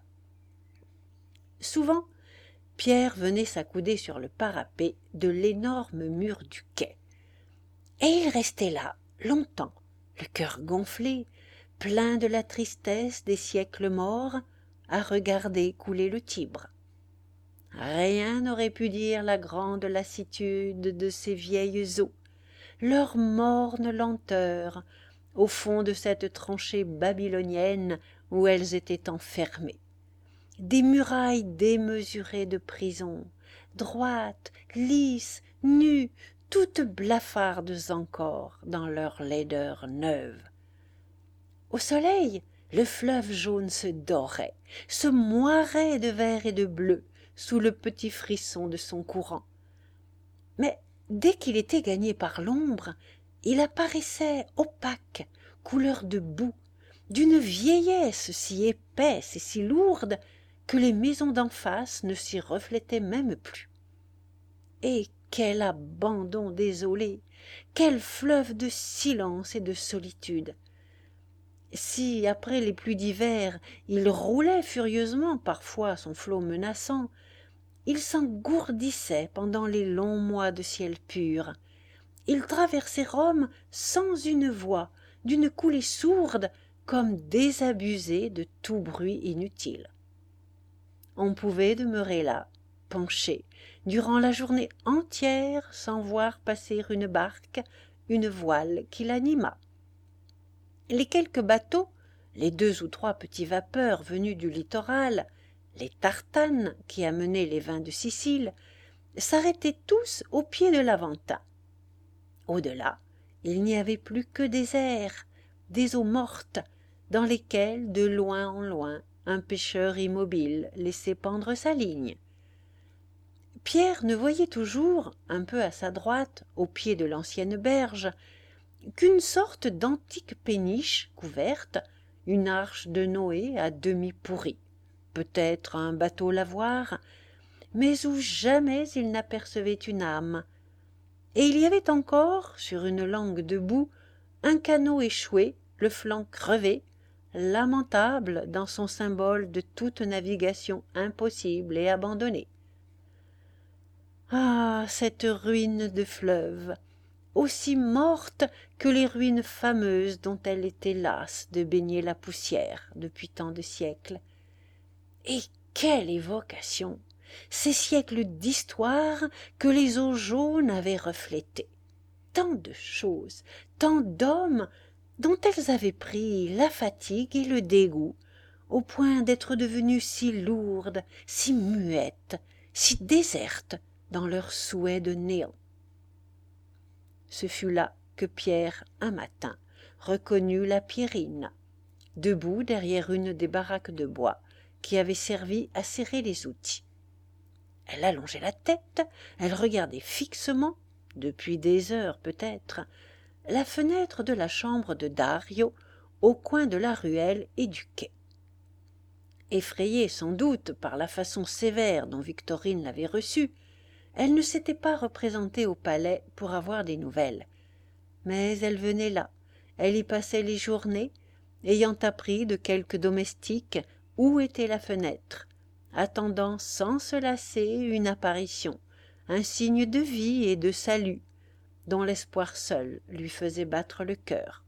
Souvent, Pierre venait s'accouder sur le parapet de l'énorme mur du quai. Et il restait là, longtemps, le cœur gonflé, plein de la tristesse des siècles morts, à regarder couler le Tibre. Rien n'aurait pu dire la grande lassitude de ces vieilles eaux, leur morne lenteur, au fond de cette tranchée babylonienne où elles étaient enfermées. Des murailles démesurées de prison, droites, lisses, nues, toutes blafardes encore dans leur laideur neuve. Au soleil, le fleuve jaune se dorait, se moirait de vert et de bleu sous le petit frisson de son courant. Mais dès qu'il était gagné par l'ombre, il apparaissait opaque, couleur de boue, d'une vieillesse si épaisse et si lourde que les maisons d'en face ne s'y reflétaient même plus. Et quel abandon désolé, quel fleuve de silence et de solitude! Si, après les pluies d'hiver, il roulait furieusement parfois son flot menaçant, il s'engourdissait pendant les longs mois de ciel pur. Il traversait Rome sans une voix, d'une coulée sourde, comme désabusé de tout bruit inutile. On pouvait demeurer là, penché, durant la journée entière, sans voir passer une barque, une voile qui l'animât. Les quelques bateaux, les deux ou trois petits vapeurs venus du littoral, les tartanes qui amenaient les vins de Sicile, s'arrêtaient tous au pied de l'Aventin. Au-delà, il n'y avait plus que des airs, des eaux mortes, dans lesquelles, de loin en loin, un pêcheur immobile laissait pendre sa ligne. Pierre ne voyait toujours, un peu à sa droite, au pied de l'ancienne berge, qu'une sorte d'antique péniche couverte, une arche de Noé à demi pourrie, peut-être un bateau lavoir, mais où jamais il n'apercevait une âme. Et il y avait encore, sur une langue de boue, un canot échoué, le flanc crevé, lamentable dans son symbole de toute navigation impossible et abandonnée. Ah, cette ruine de fleuve, aussi morte que les ruines fameuses dont elle était lasse de baigner la poussière depuis tant de siècles. Et quelle évocation! Ces siècles d'histoire que les eaux jaunes avaient reflétés. Tant de choses, tant d'hommes dont elles avaient pris la fatigue et le dégoût, au point d'être devenues si lourdes, si muettes, si désertes dans leur souhait de néant. Ce fut là que Pierre, un matin, reconnut la Pierrine, debout derrière une des baraques de bois qui avaient servi à serrer les outils. Elle allongeait la tête, elle regardait fixement, depuis des heures peut-être, la fenêtre de la chambre de Dario, au coin de la ruelle et du quai. Effrayée sans doute par la façon sévère dont Victorine l'avait reçue, elle ne s'était pas représentée au palais pour avoir des nouvelles. Mais elle venait là, elle y passait les journées, ayant appris de quelques domestiques où était la fenêtre, attendant sans se lasser une apparition, un signe de vie et de salut, dont l'espoir seul lui faisait battre le cœur.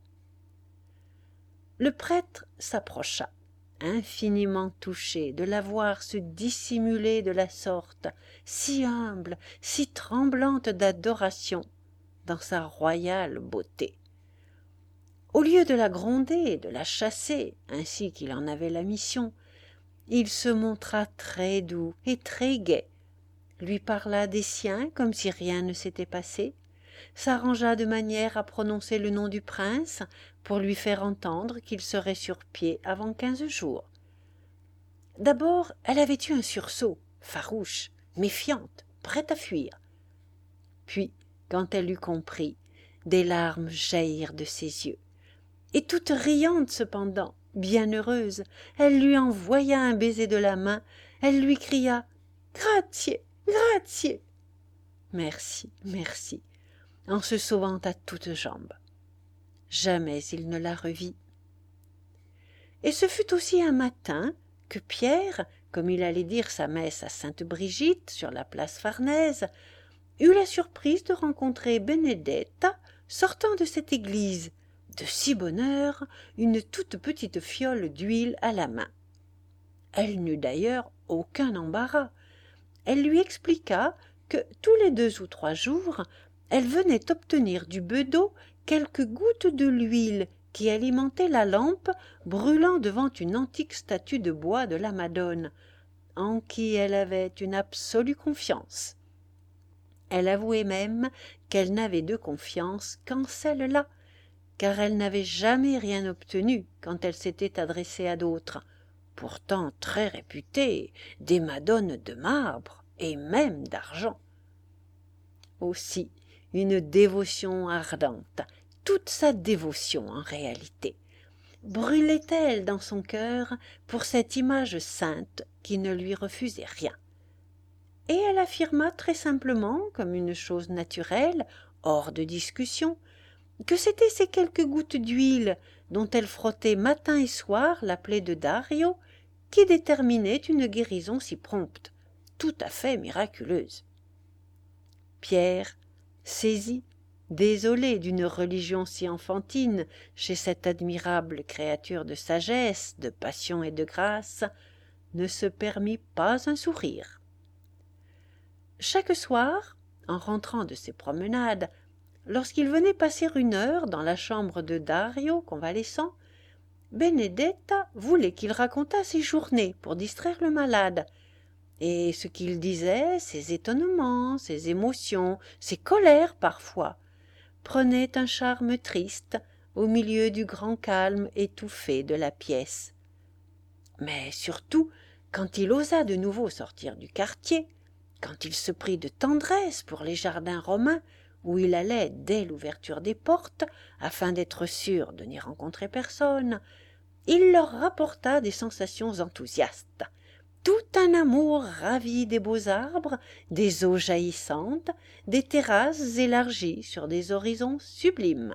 Le prêtre s'approcha, infiniment touché de la voir se dissimuler de la sorte, si humble, si tremblante d'adoration, dans sa royale beauté. Au lieu de la gronder, de la chasser, ainsi qu'il en avait la mission, il se montra très doux et très gai, lui parla des siens comme si rien ne s'était passé, s'arrangea de manière à prononcer le nom du prince pour lui faire entendre qu'il serait sur pied avant quinze jours. D'abord, elle avait eu un sursaut, farouche, méfiante, prête à fuir. Puis, quand elle eut compris, des larmes jaillirent de ses yeux. Et toute riante cependant, bien heureuse, elle lui envoya un baiser de la main, elle lui cria « Grazie, grazie !» Merci, merci, en se sauvant à toutes jambes. Jamais il ne la revit. Et ce fut aussi un matin que Pierre, comme il allait dire sa messe à Sainte-Brigitte sur la place Farnèse, eut la surprise de rencontrer Benedetta sortant de cette église, de si bonne heure, une toute petite fiole d'huile à la main. Elle n'eut d'ailleurs aucun embarras. Elle lui expliqua que tous les deux ou trois jours, elle venait obtenir du bedeau quelques gouttes de l'huile qui alimentait la lampe brûlant devant une antique statue de bois de la Madone, en qui elle avait une absolue confiance. Elle avouait même qu'elle n'avait de confiance qu'en celle-là, car elle n'avait jamais rien obtenu quand elle s'était adressée à d'autres, pourtant très réputées, des madones de marbre et même d'argent. Aussi une dévotion ardente, toute sa dévotion en réalité, brûlait-elle dans son cœur pour cette image sainte qui ne lui refusait rien. Et elle affirma très simplement, comme une chose naturelle, hors de discussion, que c'étaient ces quelques gouttes d'huile dont elle frottait matin et soir la plaie de Dario qui déterminaient une guérison si prompte, tout à fait miraculeuse. Pierre, saisi, désolé d'une religion si enfantine chez cette admirable créature de sagesse, de passion et de grâce, ne se permit pas un sourire. Chaque soir, en rentrant de ses promenades, lorsqu'il venait passer une heure dans la chambre de Dario, convalescent, Benedetta voulait qu'il racontât ses journées pour distraire le malade, et ce qu'il disait, ses étonnements, ses émotions, ses colères parfois, prenait un charme triste au milieu du grand calme étouffé de la pièce. Mais surtout, quand il osa de nouveau sortir du quartier, quand il se prit de tendresse pour les jardins romains, où il allait dès l'ouverture des portes, afin d'être sûr de n'y rencontrer personne, il leur rapporta des sensations enthousiastes, tout un amour ravi des beaux arbres, des eaux jaillissantes, des terrasses élargies sur des horizons sublimes.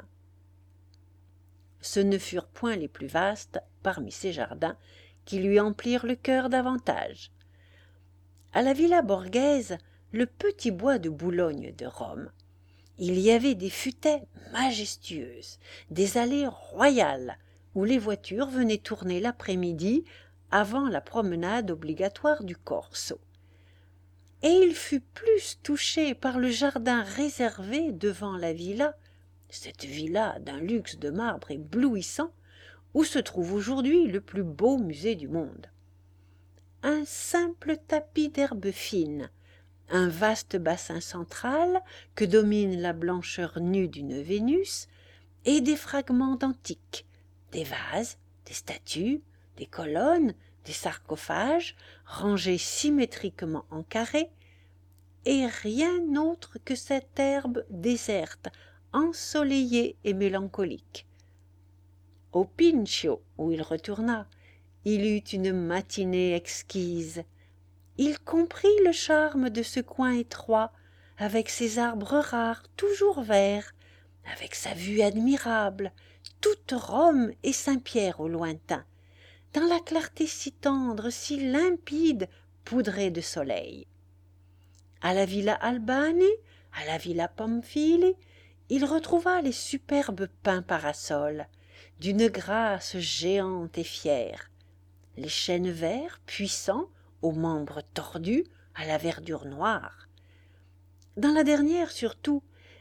Ce ne furent point les plus vastes parmi ces jardins qui lui emplirent le cœur davantage. À la Villa Borghese, le petit bois de Boulogne de Rome, il y avait des futaies majestueuses, des allées royales, où les voitures venaient tourner l'après-midi avant la promenade obligatoire du Corso. Et il fut plus touché par le jardin réservé devant la villa, cette villa d'un luxe de marbre éblouissant, où se trouve aujourd'hui le plus beau musée du monde. Un simple tapis d'herbe fine, un vaste bassin central que domine la blancheur nue d'une Vénus, et des fragments d'antiques, des vases, des statues, des colonnes, des sarcophages, rangés symétriquement en carrés, et rien autre que cette herbe déserte, ensoleillée et mélancolique. Au Pincio, où il retourna, il eut une matinée exquise. Il comprit le charme de ce coin étroit, avec ses arbres rares, toujours verts, avec sa vue admirable, toute Rome et Saint-Pierre au lointain, dans la clarté si tendre, si limpide, poudrée de soleil. À la Villa Albani, à la Villa Pamphili, il retrouva les superbes pins parasols, d'une grâce géante et fière, les chênes verts puissants, aux membres tordus, à la verdure noire. Dans la dernière surtout,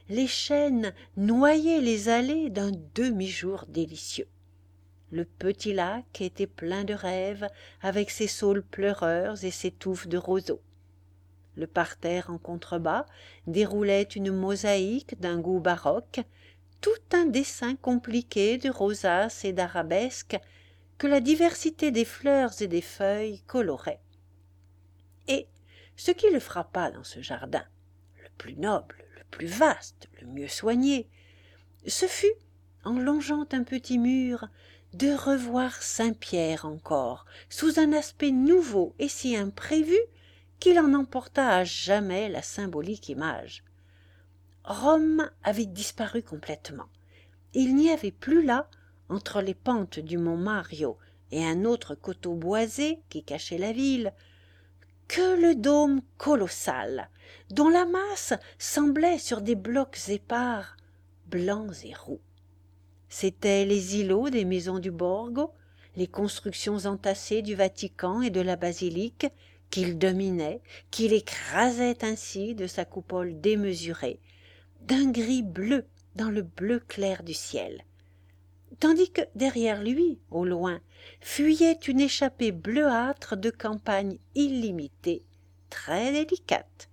les chênes noyaient les allées d'un demi-jour délicieux. Le petit lac était plein de rêves avec ses saules pleureurs et ses touffes de roseaux. Le parterre en contrebas déroulait une mosaïque d'un goût baroque, tout un dessin compliqué de rosaces et d'arabesques que la diversité des fleurs et des feuilles colorait. Et ce qui le frappa dans ce jardin, le plus noble, le plus vaste, le mieux soigné, ce fut, en longeant un petit mur, de revoir Saint-Pierre encore, sous un aspect nouveau et si imprévu qu'il en emporta à jamais la symbolique image. Rome avait disparu complètement. Il n'y avait plus là, entre les pentes du mont Mario et un autre coteau boisé qui cachait la ville, que le dôme colossal, dont la masse semblait sur des blocs épars, blancs et roux. C'étaient les îlots des maisons du Borgo, les constructions entassées du Vatican et de la basilique, qu'il dominait, qu'il écrasait ainsi de sa coupole démesurée, d'un gris bleu dans le bleu clair du ciel, tandis que derrière lui, au loin, fuyait une échappée bleuâtre de campagne illimitée, très délicate.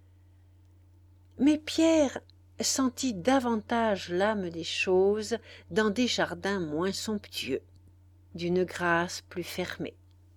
Mais Pierre sentit davantage l'âme des choses dans des jardins moins somptueux, d'une grâce plus fermée.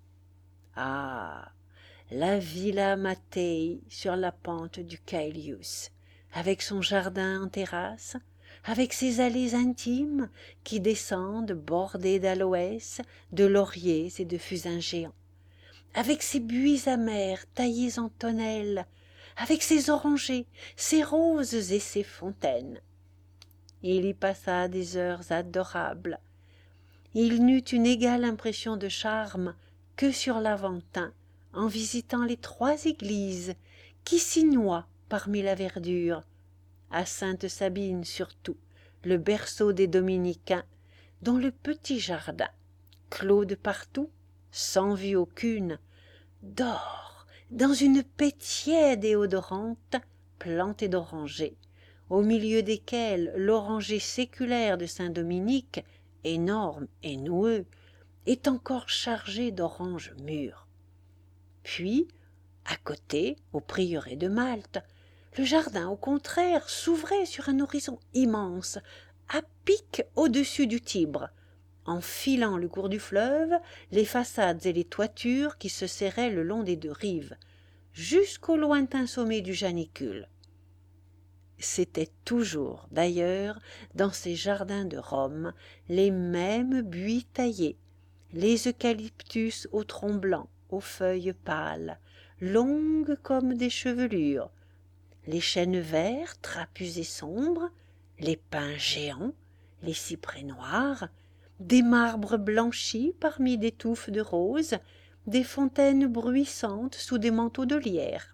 Ah, la Villa Mattei sur la pente du Caelius, avec son jardin en terrasse, avec ses allées intimes qui descendent bordées d'aloès, de lauriers et de fusains géants, avec ses buis amers taillés en tonnelles, avec ses orangers, ses roses et ses fontaines. Il y passa des heures adorables. Il n'eut une égale impression de charme que sur l'Aventin, en visitant les trois églises qui s'y noient parmi la verdure, à Sainte-Sabine surtout, le berceau des dominicains, dont le petit jardin, clos de partout, sans vue aucune, dort dans une paix tiède et odorante, plantée d'orangers, au milieu desquels l'oranger séculaire de Saint-Dominique, énorme et noueux, est encore chargé d'oranges mûres. Puis, à côté, au prieuré de Malte, le jardin, au contraire, s'ouvrait sur un horizon immense, à pic au-dessus du Tibre, en filant le cours du fleuve, les façades et les toitures qui se serraient le long des deux rives, jusqu'au lointain sommet du Janicule. C'étaient toujours, d'ailleurs, dans ces jardins de Rome, les mêmes buis taillés, les eucalyptus au tronc blanc, aux feuilles pâles, longues comme des chevelures, les chênes verts trapus et sombres, les pins géants, les cyprès noirs, des marbres blanchis parmi des touffes de roses, des fontaines bruissantes sous des manteaux de lierre.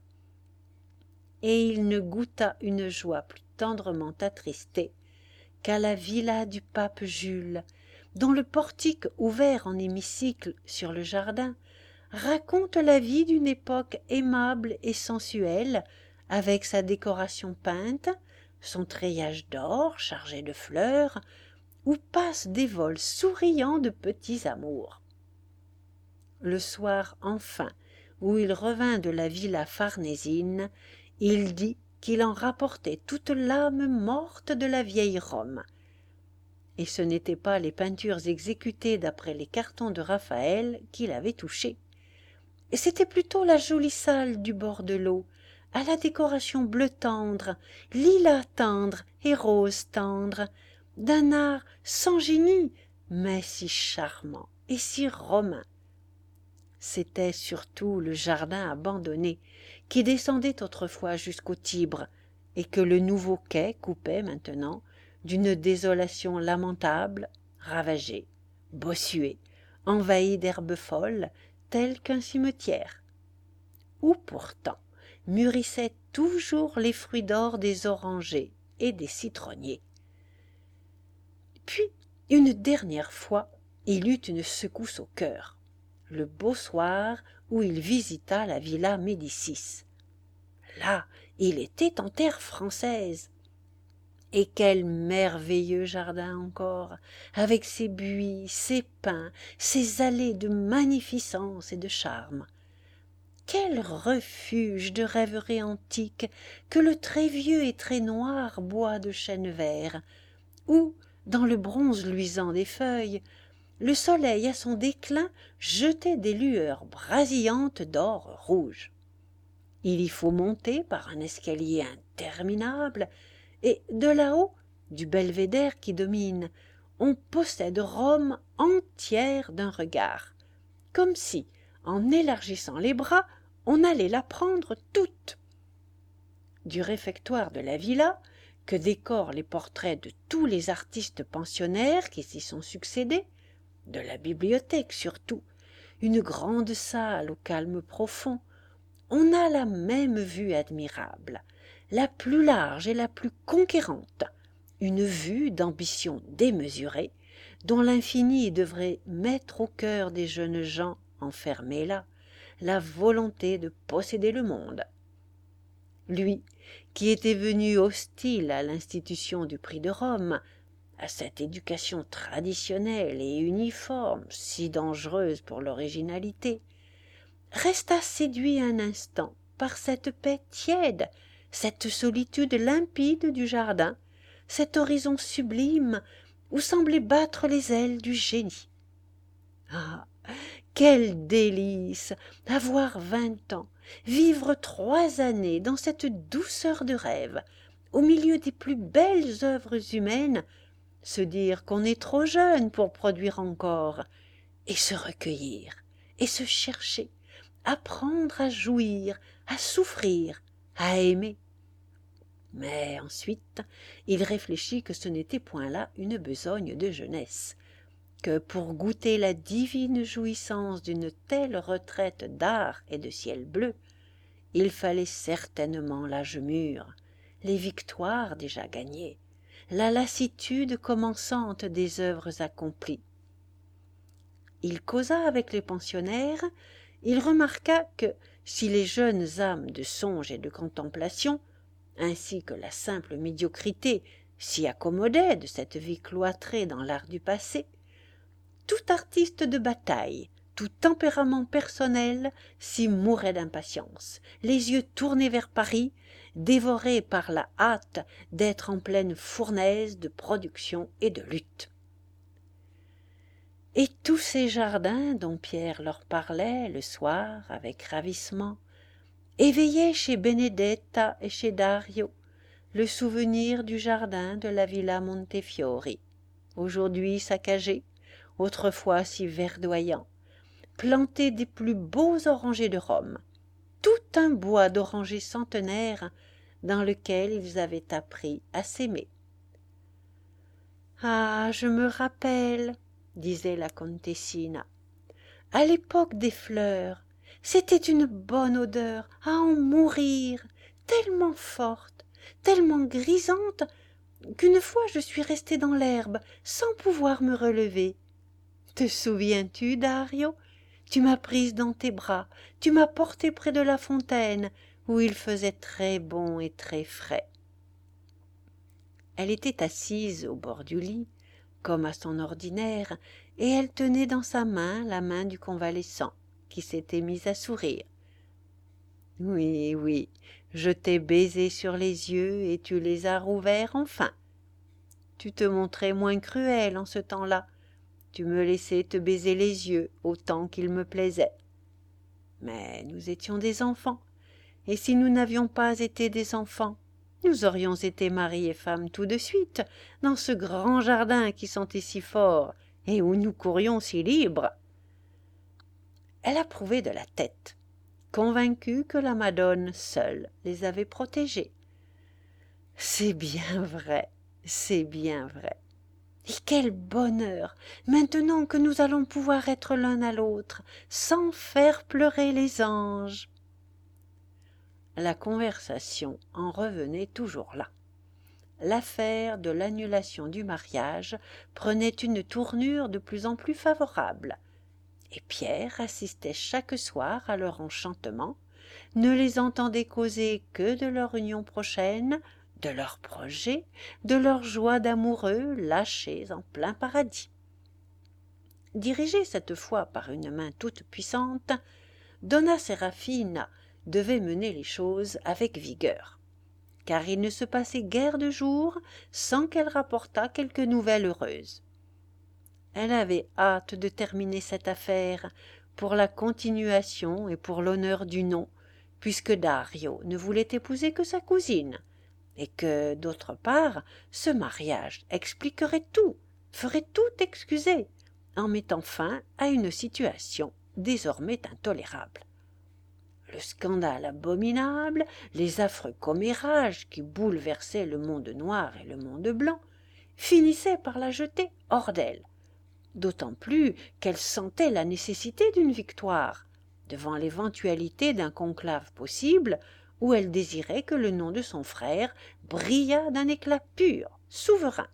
Et il ne goûta une joie plus tendrement attristée qu'à la villa du pape Jules, dont le portique ouvert en hémicycle sur le jardin raconte la vie d'une époque aimable et sensuelle, avec sa décoration peinte, son treillage d'or chargé de fleurs, où passent des vols souriants de petits amours. Le soir enfin, où il revint de la villa farnésine, il dit qu'il en rapportait toute l'âme morte de la vieille Rome. Et ce n'étaient pas les peintures exécutées d'après les cartons de Raphaël qu'il avait touchées. Et c'était plutôt la jolie salle du bord de l'eau, à la décoration bleu tendre, lilas tendre et rose tendre, d'un art sans génie, mais si charmant et si romain. C'était surtout le jardin abandonné, qui descendait autrefois jusqu'au Tibre, et que le nouveau quai coupait maintenant d'une désolation lamentable, ravagé, bossué, envahi d'herbes folles, tel qu'un cimetière, où pourtant mûrissaient toujours les fruits d'or des orangers et des citronniers. Puis, une dernière fois, il eut une secousse au cœur, le beau soir où il visita la villa Médicis. Là, il était en terre française. Et quel merveilleux jardin encore, avec ses buis, ses pins, ses allées de magnificence et de charme. Quel refuge de rêverie antique que le très vieux et très noir bois de chêne vert, où, dans le bronze luisant des feuilles, le soleil à son déclin jetait des lueurs brasillantes d'or rouge. Il y faut monter par un escalier interminable, et de là-haut, du belvédère qui domine, on possède Rome entière d'un regard, comme si, en élargissant les bras, on allait la prendre toute. Du réfectoire de la villa, que décorent les portraits de tous les artistes pensionnaires qui s'y sont succédés, de la bibliothèque surtout, une grande salle au calme profond, on a la même vue admirable, la plus large et la plus conquérante, une vue d'ambition démesurée, dont l'infini devrait mettre au cœur des jeunes gens enfermés là la volonté de posséder le monde. Lui, qui était venu hostile à l'institution du prix de Rome, à cette éducation traditionnelle et uniforme, si dangereuse pour l'originalité, resta séduit un instant par cette paix tiède, cette solitude limpide du jardin, cet horizon sublime où semblaient battre les ailes du génie. Ah, quel délice avoir vingt ans, vivre trois années dans cette douceur de rêve, au milieu des plus belles œuvres humaines, se dire qu'on est trop jeune pour produire encore, et se recueillir, et se chercher, apprendre à jouir, à souffrir, à aimer. Mais ensuite, il réfléchit que ce n'était point là une besogne de jeunesse, que pour goûter la divine jouissance d'une telle retraite d'art et de ciel bleu, il fallait certainement l'âge mûr, les victoires déjà gagnées, la lassitude commençante des œuvres accomplies. Il causa avec les pensionnaires, il remarqua que, si les jeunes âmes de songe et de contemplation, ainsi que la simple médiocrité, s'y accommodaient de cette vie cloîtrée dans l'art du passé, tout artiste de bataille, tout tempérament personnel s'y mourait d'impatience, les yeux tournés vers Paris, dévorés par la hâte d'être en pleine fournaise de production et de lutte. Et tous ces jardins dont Pierre leur parlait le soir avec ravissement éveillaient chez Benedetta et chez Dario le souvenir du jardin de la Villa Montefiore, aujourd'hui saccagé, autrefois si verdoyant, planté des plus beaux orangers de Rome, tout un bois d'orangers centenaires dans lequel ils avaient appris à s'aimer. « Ah, je me rappelle, disait la contessina, à l'époque des fleurs, c'était une bonne odeur à en mourir, tellement forte, tellement grisante, qu'une fois je suis restée dans l'herbe sans pouvoir me relever. Te souviens-tu, Dario? Tu m'as prise dans tes bras, tu m'as portée près de la fontaine, où il faisait très bon et très frais. » Elle était assise au bord du lit, comme à son ordinaire, et elle tenait dans sa main la main du convalescent, qui s'était mis à sourire. « Oui, oui, je t'ai baisé sur les yeux et tu les as rouverts enfin. Tu te montrais moins cruel en ce temps-là. Tu me laissais te baiser les yeux autant qu'il me plaisait. Mais nous étions des enfants, et si nous n'avions pas été des enfants, nous aurions été mari et femme tout de suite, dans ce grand jardin qui sentait si fort et où nous courions si libres. » Elle approuvait de la tête, convaincue que la Madone seule les avait protégés. « C'est bien vrai, c'est bien vrai. Et quel bonheur, maintenant que nous allons pouvoir être l'un à l'autre, sans faire pleurer les anges. » La conversation en revenait toujours là. L'affaire de l'annulation du mariage prenait une tournure de plus en plus favorable, et Pierre assistait chaque soir à leur enchantement, ne les entendait causer que de leur union prochaine, de leurs projets, de leurs joies d'amoureux lâchés en plein paradis. Dirigé cette fois par une main toute puissante, Donna Serafina devait mener les choses avec vigueur, car il ne se passait guère de jour sans qu'elle rapportât quelque nouvelle heureuse. Elle avait hâte de terminer cette affaire pour la continuation et pour l'honneur du nom, puisque Dario ne voulait épouser que sa cousine, et que, d'autre part, ce mariage expliquerait tout, ferait tout excuser, en mettant fin à une situation désormais intolérable. Le scandale abominable, les affreux commérages qui bouleversaient le monde noir et le monde blanc, finissaient par la jeter hors d'elle, d'autant plus qu'elle sentait la nécessité d'une victoire, devant l'éventualité d'un conclave possible, où elle désirait que le nom de son frère brillât d'un éclat pur, souverain.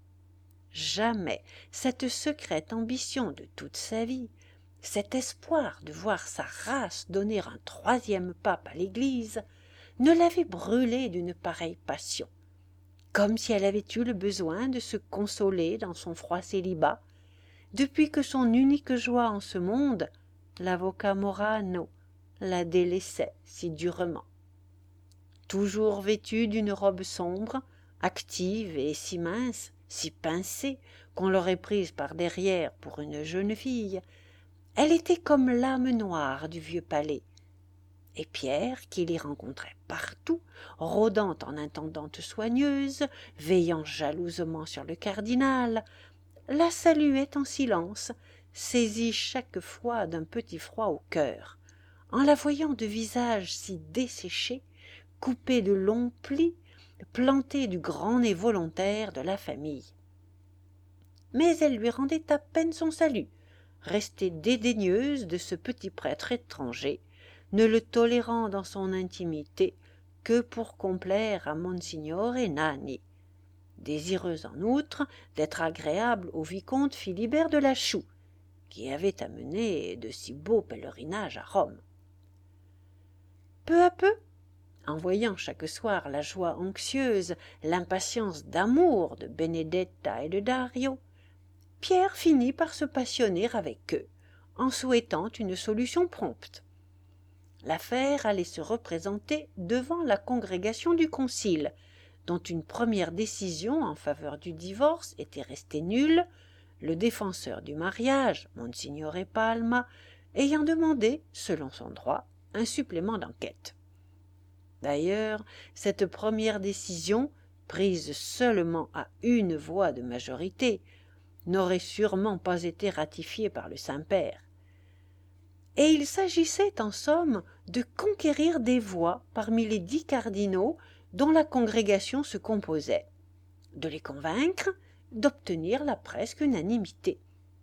Jamais cette secrète ambition de toute sa vie, cet espoir de voir sa race donner un troisième pape à l'Église, ne l'avait brûlée d'une pareille passion, comme si elle avait eu le besoin de se consoler dans son froid célibat, depuis que son unique joie en ce monde, l'avocat Morano, la délaissait si durement. Toujours vêtue d'une robe sombre, active et si mince, si pincée, qu'on l'aurait prise par derrière pour une jeune fille, elle était comme l'âme noire du vieux palais. Et Pierre, qui l'y rencontrait partout, rôdant en intendante soigneuse, veillant jalousement sur le cardinal, la saluait en silence, saisi chaque fois d'un petit froid au cœur, en la voyant de visage si desséché, coupé de longs plis, planté du grand nez volontaire de la famille. Mais elle lui rendait à peine son salut, restée dédaigneuse de ce petit prêtre étranger, ne le tolérant dans son intimité que pour complaire à Monsignore Nani, désireuse en outre d'être agréable au vicomte Philibert de la Choux, qui avait amené de si beaux pèlerinages à Rome. Peu à peu, en voyant chaque soir la joie anxieuse, l'impatience d'amour de Benedetta et de Dario, Pierre finit par se passionner avec eux, en souhaitant une solution prompte. L'affaire allait se représenter devant la congrégation du concile, dont une première décision en faveur du divorce était restée nulle, le défenseur du mariage, Monsignore Palma, ayant demandé, selon son droit, un supplément d'enquête. D'ailleurs, cette première décision, prise seulement à une voix de majorité, n'aurait sûrement pas été ratifiée par le Saint-Père. Et il s'agissait en somme de conquérir des voix parmi les dix cardinaux dont la congrégation se composait, de les convaincre, d'obtenir la presque unanimité.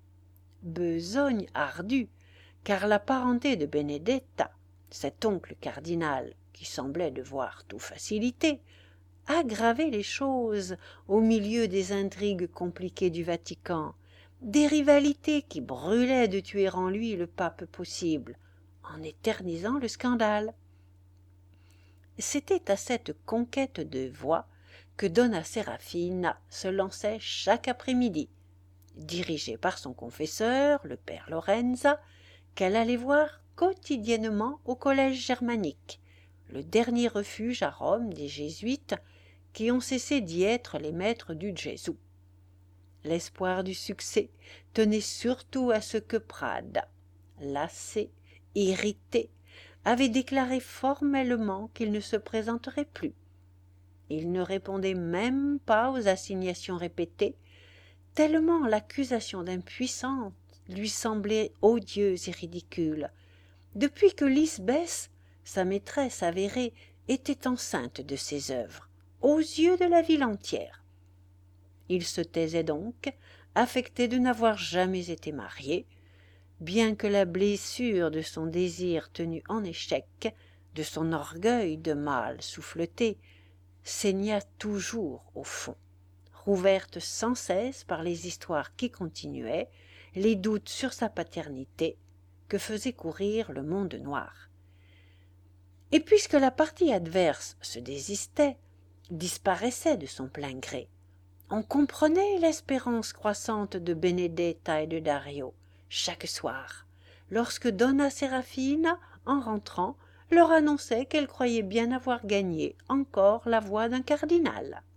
Besogne ardue, car la parenté de Benedetta, cet oncle cardinal qui semblait devoir tout faciliter, aggravait les choses au milieu des intrigues compliquées du Vatican, des rivalités qui brûlaient de tuer en lui le pape possible, en éternisant le scandale. C'était à cette conquête de voix que Donna Serafina se lançait chaque après-midi, dirigée par son confesseur, le père Lorenza, qu'elle allait voir quotidiennement au collège germanique, le dernier refuge à Rome des jésuites qui ont cessé d'y être les maîtres du Gesù. L'espoir du succès tenait surtout à ce que Prada, lassé, irrité, avait déclaré formellement qu'il ne se présenterait plus. Il ne répondait même pas aux assignations répétées, tellement l'accusation d'impuissance lui semblait odieuse et ridicule, depuis que Lisbeth, sa maîtresse avérée, était enceinte de ses œuvres, aux yeux de la ville entière. Il se taisait donc, affecté de n'avoir jamais été marié, bien que la blessure de son désir tenu en échec, de son orgueil de mâle souffleté, saignât toujours au fond, rouverte sans cesse par les histoires qui continuaient, les doutes sur sa paternité que faisait courir le monde noir. Et puisque la partie adverse se désistait, disparaissait de son plein gré. On comprenait l'espérance croissante de Benedetta et de Dario chaque soir, lorsque Donna Sérafina, en rentrant, leur annonçait qu'elle croyait bien avoir gagné encore la voix d'un cardinal.